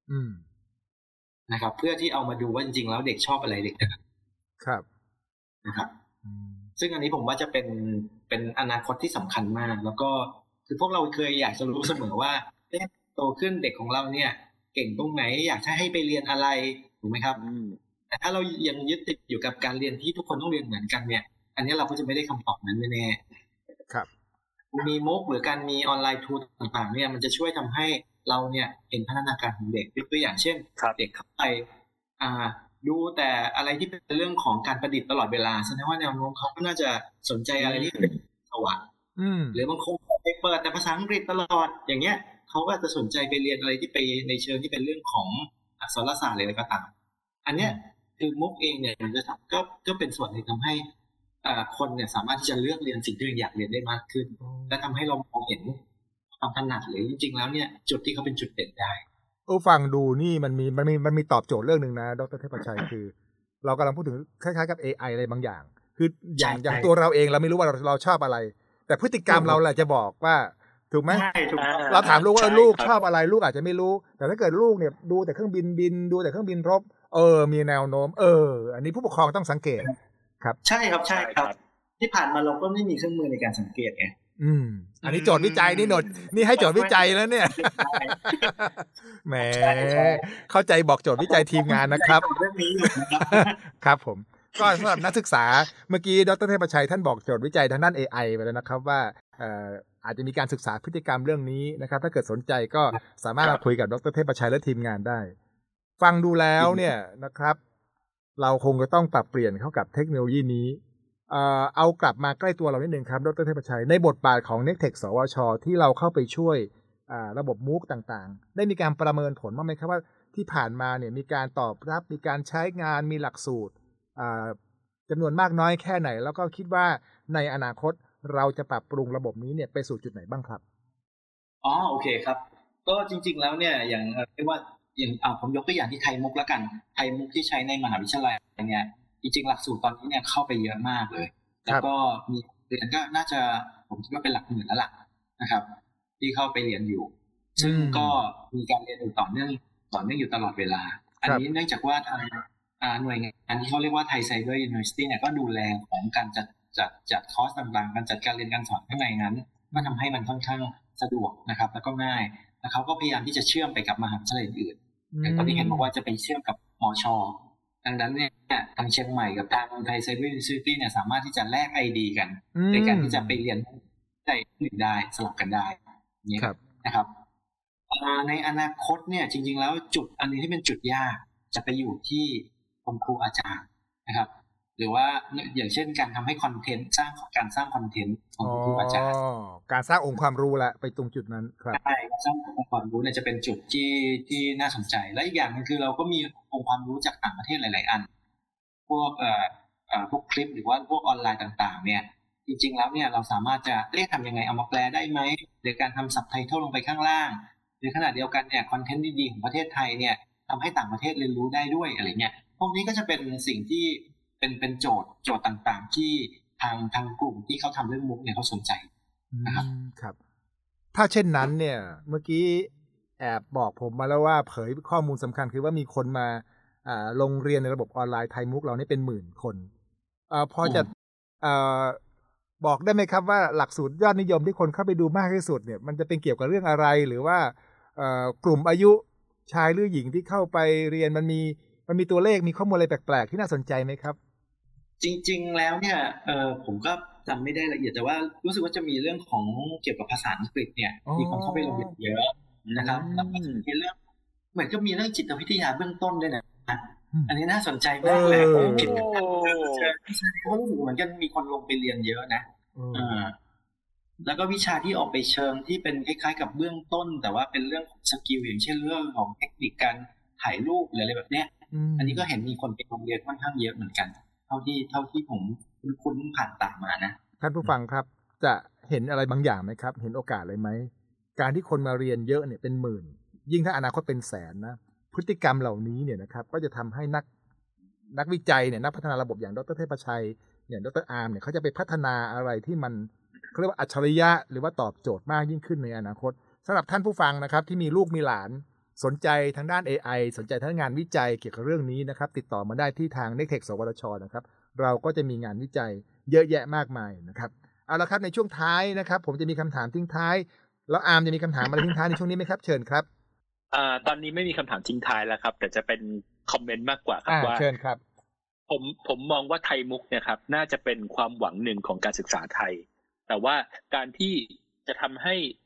นะครับเพื่อที่เอามาดูว่าจริงๆแล้วเด็กชอบอะไรเด็กครับนะครับซึ่งอันนี้ผมว่าจะเป็นเป็นอนาคตที่สำคัญมากแล้วก็คือพวกเราเคยอยากจะรู้เสมอว่าโตขึ้นเด็กของเราเนี่ยเก่งตรงไหนอยากให้ไปเรียนอะไรถูกไหมครับแต่ถ้าเรายังยึดติดอยู่กับการเรียนที่ทุกคนต้องเรียนเหมือนกันเนี่ยอันนี้เราก็จะไม่ได้คำตอบนั้นแน่ๆครับมีมุกหรือการมีออนไลน์ทูต่างๆเนี่ยมันจะช่วยทำให้เราเนี่ยเห็นพัฒนาการของเด็กยกตัวอย่างเช่นเด็กเข้าไปอ่าดูแต่อะไรที่เป็นเรื่องของการประดิษฐ์ตลอดเวลาแสดงว่าแนวโน้มเขาก็น่าจะสนใจอะไรที่เป็นสวรรค์หรือบางคนไปเปิดแต่ภาษาอังกฤษตลอดอย่างเงี้ยเขาก็จะสนใจไปเรียนอะไรที่ไปในเชิงที่เป็นเรื่องของอักษรศาสตร์อะไรก็ตามอันเนี้ยคือมุกเองเนี่ยมันจะก็ก็เป็นส่วนที่ทำให้อ่าคนเนี่ยสามารถที่จะเลือกเรียนสิ่งที่อยากเรียนได้มากขึ้นและทำให้เรามองเห็นความถนัดหรือจริงๆแล้วเนี่ยจุดที่เขาเป็นจุดเด่นได้โอ้ฟังดูนี่มันมีมันมีมันมีตอบโจทย์เรื่องนึงนะดร.เทพชัยคือเรากำลังพูดถึงคล้ายๆกับ เอ ไอ อะไรบางอย่างคืออย่างอย่างตัวเราเองเราไม่รู้ว่าเราเราชอบอะไรแต่พฤติกรรมเราแหละจะบอกว่าถูกไหมเราถามลูกว่าลูกชอบอะไรลูกอาจจะไม่รู้แต่ถ้าเกิดลูกเนี่ยดูแต่เครื่องบินบินดูแต่เครื่องบินรบเออมีแนวโน้มเอออันนี้ผู้ปกครองต้องสังเกตครับใช่ครับใช่ครับที่ผ่านมาเราก็ไม่มีเครื่องมือในการสังเกตไงอืมอันนี้โจทย์วิจัยนี่หนดนี่ให้โจทย์วิจัยแล้วเนี่ยแหมเข้าใจบอกโจทย์วิจัยทีมงานนะครับเรื่องนี้ครับผมก็สำหรับนักศึกษาเมื่อกี้ดร.เทพชัยท่านบอกโจทย์วิจัยทางด้าน เอ ไอ ไปแล้วนะครับว่าเอ่ออาจจะมีการศึกษาพฤติกรรมเรื่องนี้นะครับถ้าเกิดสนใจก็สามารถมาคุยกับดร.เทพชัยและทีมงานได้ฟังดูแล้วเนี่ยนะครับเราคงจะต้องปรับเปลี่ยนเข้ากับเทคโนโลยีนี้เอ่อเอากลับมาใกล้ตัวเรานิดนึงครับดร.เทพชัยในบทบาทของ Nectech สวช.ที่เราเข้าไปช่วยอ่าระบบ มูค ต่างๆได้มีการประเมินผลบ้างไหมครับว่าที่ผ่านมาเนี่ยมีการตอบรับมีการใช้งานมีหลักสูตรอ่าจำนวนมากน้อยแค่ไหนแล้วก็คิดว่าในอนาคตเราจะปรับปรุงระบบนี้เนี่ยไปสู่จุดไหนบ้างครับอ๋อโอเคครับก็จริงๆแล้วเนี่ยอย่างเรียกว่าอย่างอ่าผมยกตัวอย่างที่ไทยมุกแล้วกันไทยมุกที่ใช้ในมหาวิทยาลัยเนี่ยจริงๆหลักสูตรตอนนี้เนี่ยเข้าไปเยอะมากเลยแล้วก็มีเรียนก็น่าจะผมคิดว่าเป็นหลักหมื่นแล้วล่ะนะครับที่เข้าไปเรียนอยู่ซึ่งก็มีการเรียนอยู่ต่อเนื่องต่อเนื่องอยู่ตลอดเวลาอันนี้เนื่องจากว่าทางหน่วยงานที่เขาเรียกว่าไทยไซเบอร์ยูนิเวอร์ซิตี้เนี่ยก็ดูแลของการจัดจัดจัดคอร์สต่างๆการจัดการเรียนการสอนข้างในนั้นมันทำให้มันค่อนข้างสะดวกนะครับแล้วก็ง่ายแล้วเขาก็พยายามที่จะเชื่อมไปกับมหาวิทยาลัยอื่นอย่างตอนที่เห็นบอกว่าจะไปเชื่อมกับมช.ดังนั้นเนี่ยทางเชียงใหม่กับทางไทยไซเบอร์ยูนิเวอร์ซิตี้เนี่ยสามารถที่จะแลกไอดีกันในการที่จะไปเรียนได้อื่นได้สลับกันได้นี่นะครับในอนาคตเนี่ยจริงๆแล้วจุดอันนี้ที่เป็นจุดยากจะไปอยู่ที่องค์ครูอาจารย์นะครับหรือว่าอย่างเช่นการทำให้คอนเทนต์สร้างการสร้างคอนเทนต์ของครูอาจารย์การสร้างองค์ความรู้ละไปตรงจุดนั้นครับใช่สร้างองค์ความรู้เนี่ยจะเป็นจุดที่ที่น่าสนใจและอีกอย่างนึงคือเราก็มีองค์ความรู้จากต่างประเทศหลายๆอันพวกเอ่อเอ่อพวกคลิปหรือว่าพวกออนไลน์ต่างๆเนี่ยจริงๆแล้วเนี่ยเราสามารถจะเรียกทำยังไงเอามาแปลได้ไหมหรือการทำซับไตเติลลงไปข้างล่างหรือขณะเดียวกันเนี่ยคอนเทนต์ดีๆของประเทศไทยเนี่ยทำให้ต่างประเทศเรียนรู้ได้ด้วยอะไรเงี้ยพวกนี้ก็จะเป็นสิ่งที่เป็นเป็นโจทย์โจทย์ต่างๆที่ทางทางกลุ่มที่เขาทำเรื่องมุกเนี่ยเขาสนใจนะครับครับถ้าเช่นนั้นเนี่ยเมื่อกี้แอบบอกผมมาแล้วว่าเผยข้อมูลสำคัญคือว่ามีคนมาอ่าลงเรียนในระบบออนไลน์ไทยมุกเรานี่เป็นหมื่นคนอ่าพอจะอ่าบอกได้ไหมครับว่าหลักสูตรยอดนิยมที่คนเข้าไปดูมากที่สุดเนี่ยมันจะเป็นเกี่ยวกับเรื่องอะไรหรือว่าเอ่อกลุ่มอายุชายหรือหญิงที่เข้าไปเรียนมันมีมันมีตัวเลขมีข้อมูลอะไรแปลกๆที่น่าสนใจไหมครับจริงๆแล้วเนี่ยเออผมก็จำไม่ได้ละเอียดแต่ว่ารู้สึกว่าจะมีเรื่องของเกี่ยวกับภาษาอังกฤษเนี่ยมีคนเข้าไปลงเรียนเยอะนะครับแล้วก็มีเรื่องเหมือนก็มีเรื่องจิตวิทยาเบื้องต้นด้วยนะอันนี้น่าสนใจมากเลยผมคิดว่าเขารู้สึกเหมือนกันมีคนลงไปเรียนเยอะนะอ่าแล้วก็วิชาที่ออกไปเชิงที่เป็นคล้ายๆกับเบื้องต้นแต่ว่าเป็นเรื่องของสกิลอย่างเช่นเรื่องของเทคนิคการถ่ายรูปหรืออะไรแบบเนี้ยอันนี้ก็เห็นมีคนไปโรงเรียนค่อนข้างเยอะเหมือนกันเท่าที่เท่าที่ผมคุ้นๆผ่านตามมานะท่านผู้ฟังครับจะเห็นอะไรบางอย่างไหมครับเห็นโอกาสอะไรไหมการที่คนมาเรียนเยอะเนี่ยเป็นหมื่นยิ่งถ้าอนาคตเป็นแสนนะพฤติกรรมเหล่านี้เนี่ยนะครับก็จะทำให้นักนักวิจัยเนี่ยนักพัฒนาระบบอย่างดร.เทพชัยอย่างดร.อาร์มเนี่ยเขาจะไปพัฒนาอะไรที่มันเขาเรียกว่าอัจฉริยะหรือว่าตอบโจทย์มากยิ่งขึ้นในอนาคตสำหรับท่านผู้ฟังนะครับที่มีลูกมีหลานสนใจทางด้าน เอ ไอ สนใจทางงานวิจัยเกี่ยวกับเรื่องนี้นะครับติดต่อมาได้ที่ทาง Nectech สวทช.นะครับเราก็จะมีงานวิจัยเยอะแยะมากมายนะครับเอาละครับในช่วงท้ายนะครับผมจะมีคำถามทิ้งท้ายแล้วอาร์มจะมีคำถามอะไรทิ้งท้ายในช่วงนี้ไหมครับเชิญครับอ่าตอนนี้ไม่มีคำถามทิ้งท้ายแล้วครับแต่จะเป็นคอมเมนต์มากกว่าครับว่าเชิญครับผมผมมองว่าไทยมุกเนี่ยครับน่าจะเป็นความหวังหนึ่งของการศึกษาไทยแต่ว่าการที่จะทำให้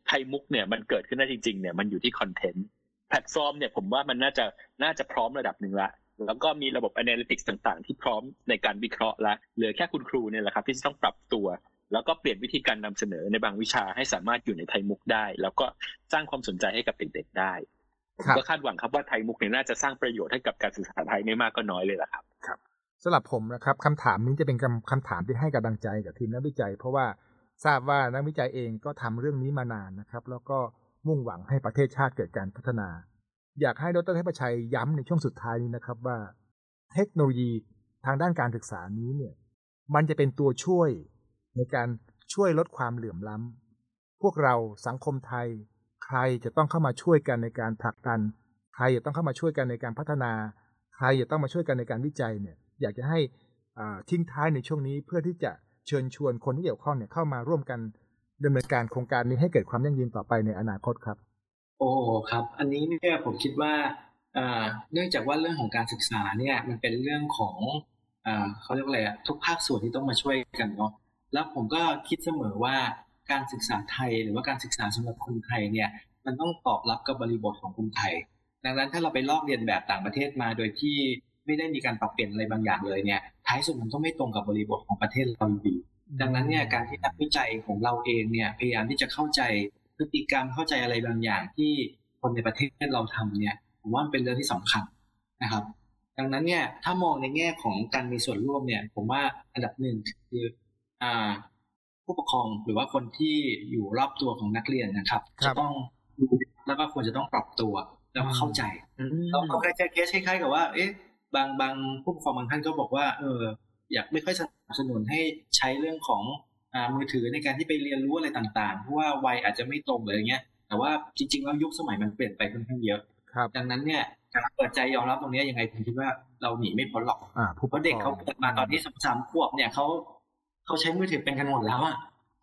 ไทยมุกเนี่ยมันเกิดขึ้นได้จริงๆเนี่ยมันอยู่ที่คอนเทนต์แพลตฟอร์มเนี่ยผมว่ามันน่าจะน่าจะพร้อมระดับหนึ่งละแล้วก็มีระบบ Analytics ต่างๆที่พร้อมในการวิเคราะห์ละเหลือแค่คุณครูเนี่ยแหละครับที่จะต้องปรับตัวแล้วก็เปลี่ยนวิธีการนำเสนอในบางวิชาให้สามารถอยู่ในไทยมุกได้แล้วก็สร้างความสนใจให้กับเด็กๆได้ผมก็คาดหวังครับว่าไทยมุกเนี่ยน่าจะสร้างประโยชน์ให้กับการศึกษาไทยไม่มากก็น้อยเลยล่ะครับครับสำหรับผมนะครับคำถามนี้จะเป็นคำถามที่ให้กำลังใจกับทีมนักวิจัยเพราะว่าทราบว่านักวิจัยเองก็ทำเรื่องนี้มานานนะครับแล้วก็มุ่งหวังให้ประเทศชาติเกิดการพัฒนาอยากให้ดร.เทพชัยย้ำในช่วงสุดท้ายนี้นะครับว่าเทคโนโลยีทางด้านการศึกษานี้เนี่ยมันจะเป็นตัวช่วยในการช่วยลดความเหลื่อมล้ำพวกเราสังคมไทยใครจะต้องเข้ามาช่วยกันในการผลักดันใครจะต้องเข้ามาช่วยกันในการพัฒนาใครจะต้องมาช่วยกันในการวิจัยเนี่ยอยากจะให้ทิ้งท้ายในช่วงนี้เพื่อที่จะเชิญชวนคนที่เกี่ยวข้องเนี่ยเข้ามาร่วมกันดำเนินการโครงการนี้ให้เกิดความยั่งยืนต่อไปในอนาคตครับโอ้ครับอันนี้เนี่ยผมคิดว่าเนื่องจากว่าเรื่องของการศึกษาเนี่ยมันเป็นเรื่องของเขาเรียกว่าอะไรอะทุกภาคส่วนที่ต้องมาช่วยกันเนาะแล้วผมก็คิดเสมอว่าการศึกษาไทยหรือว่าการศึกษาสำหรับคนไทยเนี่ยมันต้องตอบรับกับบริบทของคนไทยดังนั้นถ้าเราไปลอกเรียนแบบต่างประเทศมาโดยที่ไม่ได้มีการปรับเปลี่ยนอะไรบางอย่างเลยเนี่ยท้ายสุดมันต้องไม่ตรงกับบริบทของประเทศเราดีดังนั้นเนี่ยการที่นักวิจัยของเราเองเนี่ยพยายามที่จะเข้าใจพฤติกรรมเข้าใจอะไรบางอย่างที่คนในประเทศเราทำเนี่ยผมว่ามันเป็นเรื่องที่สำคัญนะครับดังนั้นเนี่ยถ้ามองในแง่ของการมีส่วนร่วมเนี่ยผมว่าอันดับหนึ่งคืออ่าผู้ปกครองหรือว่าคนที่อยู่รอบตัวของนักเรียนนะครับจะต้องรู้แล้วก็ควรจะต้องปรับตัวแล้วก็เข้าใจเราเขาใกล้ๆเคสคล้ายๆกับว่าเอ๊ะบางบางผู้ปกครองบางท่านก็บอกว่าเอออยากไม่ค่อยสนับสนุนให้ใช้เรื่องของอ่ามือถือในการที่ไปเรียนรู้อะไรต่างๆเพราะว่าวัยอาจจะไม่ตรงเลยอย่างเงี้ยแต่ว่าจริงๆแล้วยุคสมัยมันเปลี่ยนไปค่อนข้างเยอะดังนั้นเนี่ยการเปิดใจยอมรับตรงนี้ยังไงผมคิดว่าเราหนีไม่พ้นหรอกเพราะเด็กเขาเกิดมาตอนที่สามขวบเนี่ยเขาเขาใช้มือถือเป็นกันหมดแล้วอ่ะ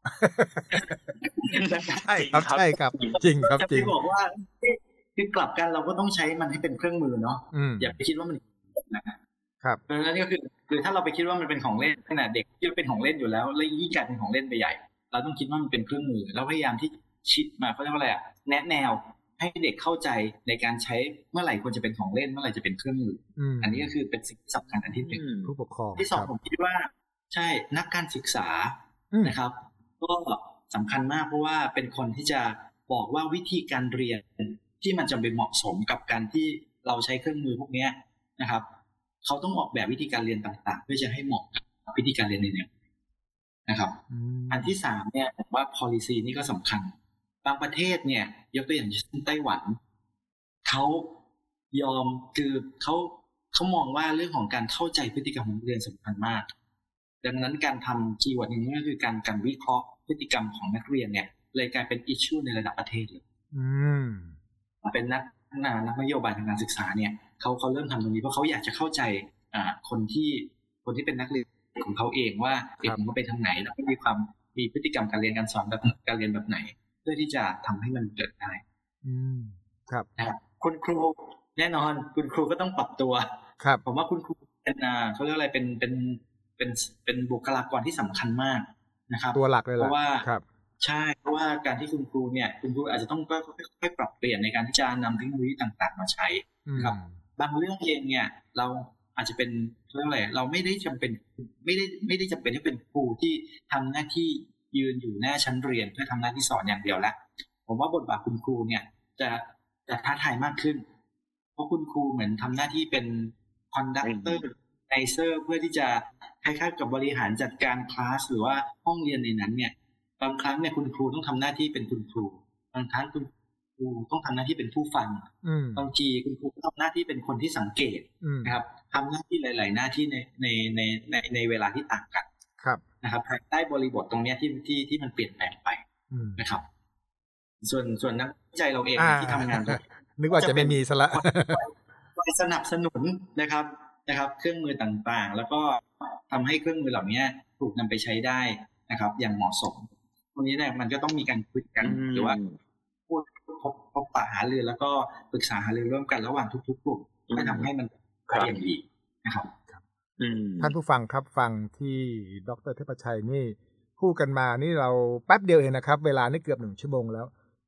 ใช่ครับใช่ครับจริงครับจริงบอกว่าคือกลับกันเราก็ต้องใช้มันให้เป็นเครื่องมือเนาะอย่าไปคิดว่ามันนะครับเพราะฉะนั้นก็คือคือถ้าเราไปคิดว่ามันเป็นของเล่นขนาดเด็กที่เป็นของเล่นอยู่แล้วแล้วยิ่งกลายเป็นของเล่นไปใหญ่เราต้องคิดว่ามันเป็นเครื่องมือแล้วพยายามที่ชิดมาเขาเรียกว่าอะไรอ่ะแนะแนวให้เด็กเข้าใจในการใช้เมื่อไหร่ควรจะเป็นของเล่นเมื่อไหร่จะเป็นเครื่องมืออันนี้ก็คือเป็นสิ่งสำคัญอันที่หนึ่งผู้ปกครองที่สองผมคิดว่าใช่นักการศึกษานะครับก็สำคัญมากเพราะว่าเป็นคนที่จะบอกว่าวิธีการเรียนที่มันจะเป็นเหมาะสมกับการที่เราใช้เครื่องมือพวกนี้นะครับเขาต้องออกแบบวิธีการเรียนต่างๆเพื่อจะให้เหมาะกับวิธีการเรียนในแนวนะครับอันที่สามเนี่ยผมว่า policy นี่ก็สำคัญบางประเทศเนี่ยยกตัวอย่างเช่นไต้หวันเขายอมคือเขาเขามองว่าเรื่องของการเข้าใจพฤติกรรมของนักเรียนสำคัญมากดังนั้นการทำคีย์เวิร์ดอย่างนี้ก็คือการการวิเคราะห์พฤติกรรมของนักเรียนเนี่ยเลยกลายเป็นอิชชูในระดับประเทศเลยเป็นนักนักนโยบายทางการศึกษาเนี่ยเขาเขาเริ่มทำตรงนี้เพราะเขาอยากจะเข้าใจอ่าคนที่คนที่เป็นนักเรียนของเขาเองว่าเด็กมันไปทางไหนแล้วมีความมีพฤติกรรมการเรียนการสอนแบบการเรียนแบบไหนเพื่อที่จะทำให้มันเกิดได้อืมครับนะครับคุณครูแน่นอนคุณครูก็ต้องปรับตัวครับผมว่าคุณครูเป็นอ่าเขาเรียกอะไรเป็นเป็นเป็นเป็นบุคลากรที่สำคัญมากนะครับตัวหลักเลยเพราะว่าครับใช่เพราะว่าการที่คุณครูเนี่ยคุณครูอาจจะต้องค่อยๆปรับเปลี่ยนในการที่จะนำเทคโนโลยีต่างๆมาใช้ครับบางเรื่องเองเนี่ยเราอาจจะเป็นเรื่องอะไรเราไม่ได้จำเป็นไม่ได้ไม่ได้จำเป็นที่เป็นครูที่ทำหน้าที่ยืนอยู่หน้าชั้นเรียนเพื่อทำหน้าที่สอนอย่างเดียวแล้วผมว่าบทบาทคุณครูเนี่ยจะจะท้าทายมากขึ้นเพราะคุณครูเหมือนทำหน้าที่เป็นคอนดักเตอร์ไนเซอร์เพื่อที่จะคล้ายๆกับบริหารจัดการคลาสหรือว่าห้องเรียนในนั้นเนี่ยบางครั้งเนี่ยคุณครูต้องทำหน้าที่เป็นคุณครูบางครั้งคุณครูต้องทำหน้าที่เป็นผู้ฟังบางทีคุณครูต้องทำหน้าที่เป็นคนที่สังเกตนะครับทำหน้าที่หลายๆหน้าที่ในในในในในเวลาที่ต่างกันนะครับภายใต้บริบทตรงนี้ที่ที่ที่มันเปลี่ยนแปลงไปนะครับส่วนส่วนนักวิจัยเราเองที่ทำงานนึกว่าจะไม่มีซะละสนับสนุนนะครับนะครับเครื่องมือต่างๆแล้วก็ทำให้เครื่องมือเหล่านี้ถูกนำไปใช้ได้นะครับอย่างเหมาะสมตรงนี้เนี่ยมันก็ต้องมีการคุยกันหรือว่าพูดพบพบปะหารือแล้วก็ปรึกษาหารือร่วมกันระหว่างทุกๆกลุ่มเพื่อทำให้มันไปอย่างดีนะครับท่านผู้ฟังครับฟังที่ดร.เทพชัยนี่พูดกันมานี่เราแป๊บเดียวเองนะครับเวลานี่เกือบหนึ่งชั่วโมงแล้ว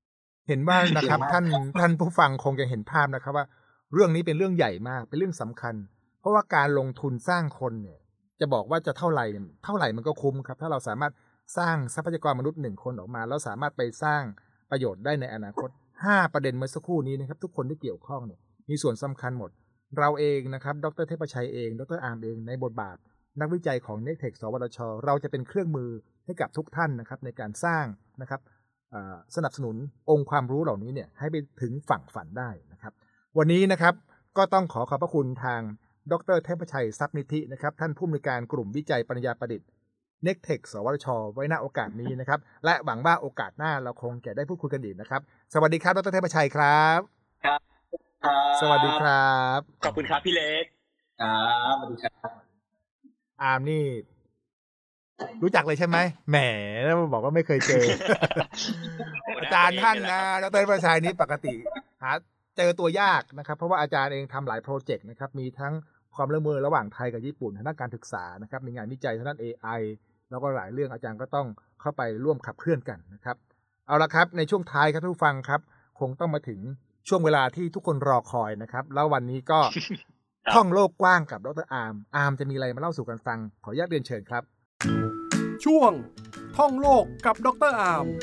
เห็นว่านะครับท่านท่านผู้ฟังคงจะเห็นภาพนะครับว่าเรื่องนี้เป็นเรื่องใหญ่มากเป็นเรื่องสำคัญเพราะว่าการลงทุนสร้างคนเนี่ยจะบอกว่าจะเท่าไหร่เท่าไหร่มันก็คุ้มครับถ้าเราสามารถสร้างทรัพยากรมนุษย์หนึ่งคนออกมาแล้วสามารถไปสร้างประโยชน์ได้ในอนาคตห้าประเด็นเมื่อสักครู่นี้นะครับทุกคนที่เกี่ยวข้องเนี่ยมีส่วนสำคัญหมดเราเองนะครับดร.เทพชัยเองดร.อาร์มเองในบทบาทนักวิจัยของ Nectech สวทช.เราจะเป็นเครื่องมือให้กับทุกท่านนะครับในการสร้างนะครับสนับสนุนองค์ความรู้เหล่านี้เนี่ยให้ไปถึงฝั่งฝันได้นะครับวันนี้นะครับก็ต้องขอขอบพระคุณทางดร.เทพชัยทรัพย์นิธินะครับท่านผู้อำนวยการกลุ่มวิจัยปัญญาประดิษฐ์ Nectech สวทช.ไว้ณโอกาสนี้นะครับและหวังว่าโอกาสหน้าเราคงจะได้พูดคุยกันอีกนะครับสวัสดีครับดร.เทพชัยครับครับสวัสดีครับขอบคุณครับพี่เล็กครับสวัสดีครับอาร์มนี่รู้จักเลยใช่ไหมแหมแล้วบอกว่าไม่เคยเจอ อาจารย์ท่านนะดร.เทพชัยนี้ปกติหาเจอตัวยากนะครับเพราะว่าอาจารย์เองทำหลายโปรเจกต์นะครับมีทั้งความร่วมมือระหว่างไทยกับญี่ปุ่นทางด้านการศึกษานะครับมีงานวิจัยทางด้าน เอ ไอ แล้วก็หลายเรื่องอาจารย์ก็ต้องเข้าไปร่วมขับเคลื่อนกันนะครับเอาละครับในช่วงท้ายครับทุกฟังครับคงต้องมาถึงช่วงเวลาที่ทุกคนรอคอยนะครับแล้ววันนี้ก็ ท่องโลกกว้างกับดร.อาร์มอาร์มจะมีอะไรมาเล่าสู่กันฟังขออนุญาตเรียนเชิญครับช่วงท่องโลกกับดร.อาร์ม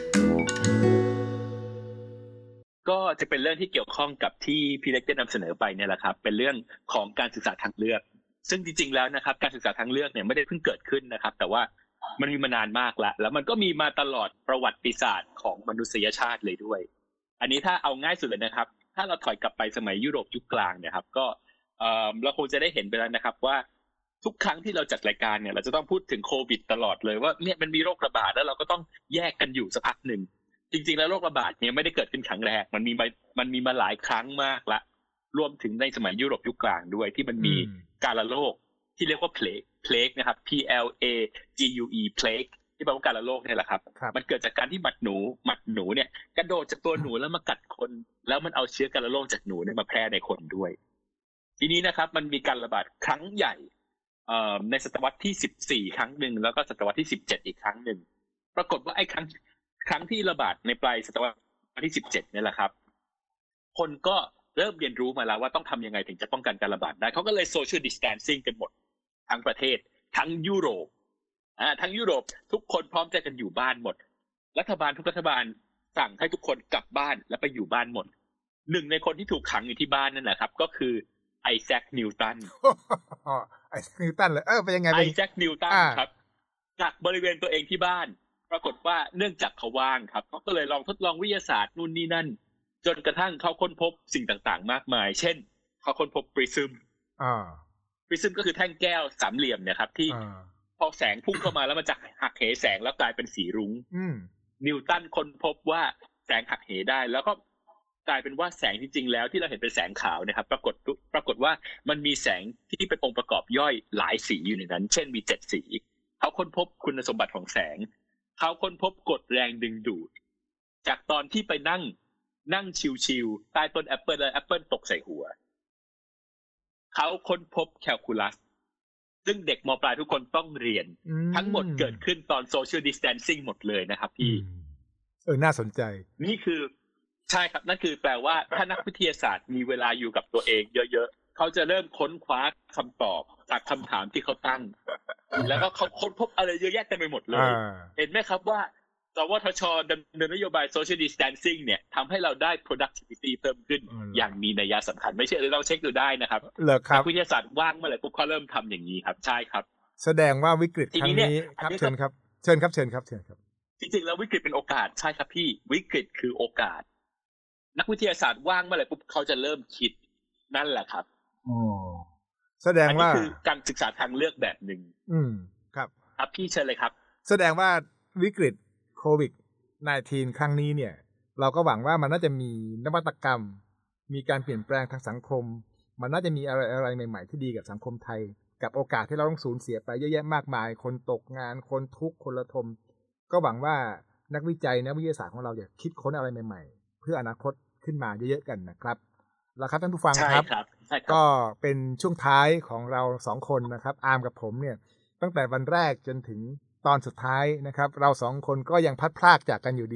ก็จะเป็นเรื่องที่เกี่ยวข้องกับที่พี่เล็กได้นำเสนอไปเนี่ยแหละครับเป็นเรื่องของการศึกษาทางเลือกซึ่งจริงๆแล้วนะครับการศึกษาทางเลือกเนี่ยไม่ได้เพิ่งเกิดขึ้นนะครับแต่ว่ามันมีมานานมากแล้วแล้วมันก็มีมาตลอดประวัติศาสตร์ของมนุษยชาติเลยด้วยอันนี้ถ้าเอาง่ายสุดเลยนะครับถ้าเราถอยกลับไปสมัยยุโรปยุคกลางเนี่ยครับก็เอ่อเราคงจะได้เห็นไปแล้วนะครับว่าทุกครั้งที่เราจัดรายการเนี่ยเราจะต้องพูดถึงโควิดตลอดเลยว่าเนี่ยมันมีโรคระบาดแล้วเราก็ต้องแยกกันอยู่สักพักหนึ่งจริงๆแล้วโรคระบาดเนี่ยไม่ได้เกิดขึ้นครั้งแรกมันมีมันมีมาหลายครั้งมากละรวมถึงในสมัยยุโรปยุคกลางด้วยที่มันมีกาฬโรคที่เรียกว่าเพลกเพลกนะครับ P L A G U E เพลกที่แปลว่ากาฬโรคเนี่ยแหละครับมันเกิดจากการที่หมัดหนูหมัดหนูเนี่ยกระโดดจากตัวหนูแล้วมากัดคนแล้วมันเอาเชื้อกาฬโรคจากหนูเนี่ยมาแพร่ในคนด้วยทีนี้นะครับมันมีการระบาดครั้งใหญ่เอ่อในศตวรรษที่สิบสี่ครั้งนึงแล้วก็ศตวรรษที่สิบเจ็ดอีกครั้งนึงปรากฏว่าไอ้ครั้งครั้งที่ระบาดในปลายศตวรรษที่สิบเจ็ดเนี่ยแหละครับคนก็เริ่มเรียนรู้มาแล้วว่าต้องทำยังไงถึงจะป้องกันการระบาดได้เขาก็เลย social distancing กันหมดทั้งประเทศทั้งยุโรปอ่าทั้งยุโรปทุกคนพร้อมใจกันอยู่บ้านหมดรัฐบาลทุกรัฐบาลสั่งให้ทุกคนกลับบ้านและไปอยู่บ้านหมดหนึ่งในคนที่ถูกขังอยู่ที่บ้านนั่นแหละครับก็คือไอแซคนิวตันไอแซคนิวตันเลยเออเป็นยังไงไอแซคนิวตันครับจากบริเวณตัวเองที่บ้านปรากฏว่าเนื่องจากเขาว่างครับเขาก็เลยลองทดลองวิทยาศาสตร์นู่นนี่นั่นจนกระทั่งเขาค้นพบสิ่งต่างๆมากมายเช่นเขาค้นพบปริซึมอ่าปริซึมก็คือแท่งแก้วสามเหลี่ยมเนี่ยครับที่พอแสงพุ่งเข้ามาแล้วมันจะหักเหแสงแล้วกลายเป็นสีรุ้งนิวตันค้นพบว่าแสงหักเหได้แล้วก็กลายเป็นว่าแสงจริงๆแล้วที่เราเห็นเป็นแสงขาวนะครับปรากฏปรากฏว่ามันมีแสงที่เป็นองค์ประกอบย่อยหลายสีอยู่ในนั้นเช่นมีเจ็ดสีเขาค้นพบคุณสมบัติของแสงเขาค้นพบกฎแรงดึงดูดจากตอนที่ไปนั่งนั่งชิวๆใต้ต้นแอปเปิลแล้วแอปเปิลตกใส่หัวเขาค้นพบแคลคูลัสซึ่งเด็กม.ปลายทุกคนต้องเรียนทั้งหมดเกิดขึ้นตอนโซเชียลดิสแทนซิ่งหมดเลยนะครับพี่เออน่าสนใจนี่คือใช่ครับนั่นคือแปลว่าถ้านักวิทยาศาสตร์มีเวลาอยู่กับตัวเองเยอะๆเขาจะเริ่มค้นคว้าคำตอบจากคำถามที่เขาตั้งแล้วก็เขาค้นพบอะไรเยอะแยะเต็มไปหมดเลยเห็นไหมครับว่าสวทช.ดำเนินนโยบาย social distancing เนี่ยทำให้เราได้ productivity เพิ่มขึ้นอย่างมีนัยสำคัญไม่ใช่เราต้องเช็คดูได้นะครับนักวิทยาศาสตร์ว่างเมื่อไหร่ปุ๊บเขาเริ่มทำอย่างนี้ครับใช่ครับแสดงว่าวิกฤตครั้งนี้ครับเชิญครับเชิญครับเชิญครับเชิญครับจริงๆแล้ววิกฤตเป็นโอกาสใช่ครับพี่วิกฤตคือโอกาสนักวิทยาศาสตร์ว่างเมื่อไหร่ปุ๊บเขาจะเริ่มคิดนั่นแหละครับอ๋อแสดงว่าอันนี้คือการศึกษาทางเลือกแบบนึงอืมครับครับพี่เชิญเลยครับแสดงว่าวิกฤตโควิดสิบเก้า ครั้งนี้เนี่ยเราก็หวังว่ามันน่าจะมีนวัตกรรมมีการเปลี่ยนแปลงทางสังคมมันน่าจะมีอะไรอะไรใหม่ๆที่ดีกับสังคมไทยกับโอกาสที่เราต้องสูญเสียไปเยอะแยะมากมายคนตกงานคนทุกข์คนระทมก็หวังว่านักวิจัยนักวิทยาศาสตร์ของเราจะคิดค้นอะไรใหม่ๆเพื่ออนาคตขึ้นมาเยอะๆกันนะครับแล้วครับท่านผู้ฟังครับก็เป็นช่วงท้ายของเราสองคนนะครับอาร์มกับผมเนี่ยตั้งแต่วันแรกจนถึงตอนสุดท้ายนะครับเราสองคนก็ยังพัดพรากจากกันอยู่ดี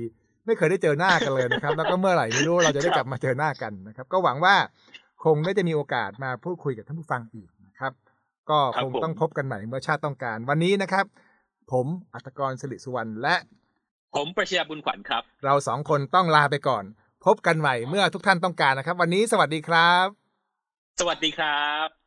ไม่เคยได้เจอหน้ากันเลยนะครับแล้วก็เมื่อไหร่ไม่รู้เราจะได้กลับมาเจอหน้ากันนะครับก็หวังว่าคงได้จะมีโอกาสมาพูดคุยกับท่านผู้ฟังอีกนะครับก็คงต้องพบกันใหม่เมื่อชาติต้องการวันนี้นะครับผมอัตกรศิริสุวรรณและผมประชาบุญขวัญครับเราสองคนต้องลาไปก่อนพบกันใหม่เมื่อทุกท่านต้องการนะครับวันนี้สวัสดีครับสวัสดีครับ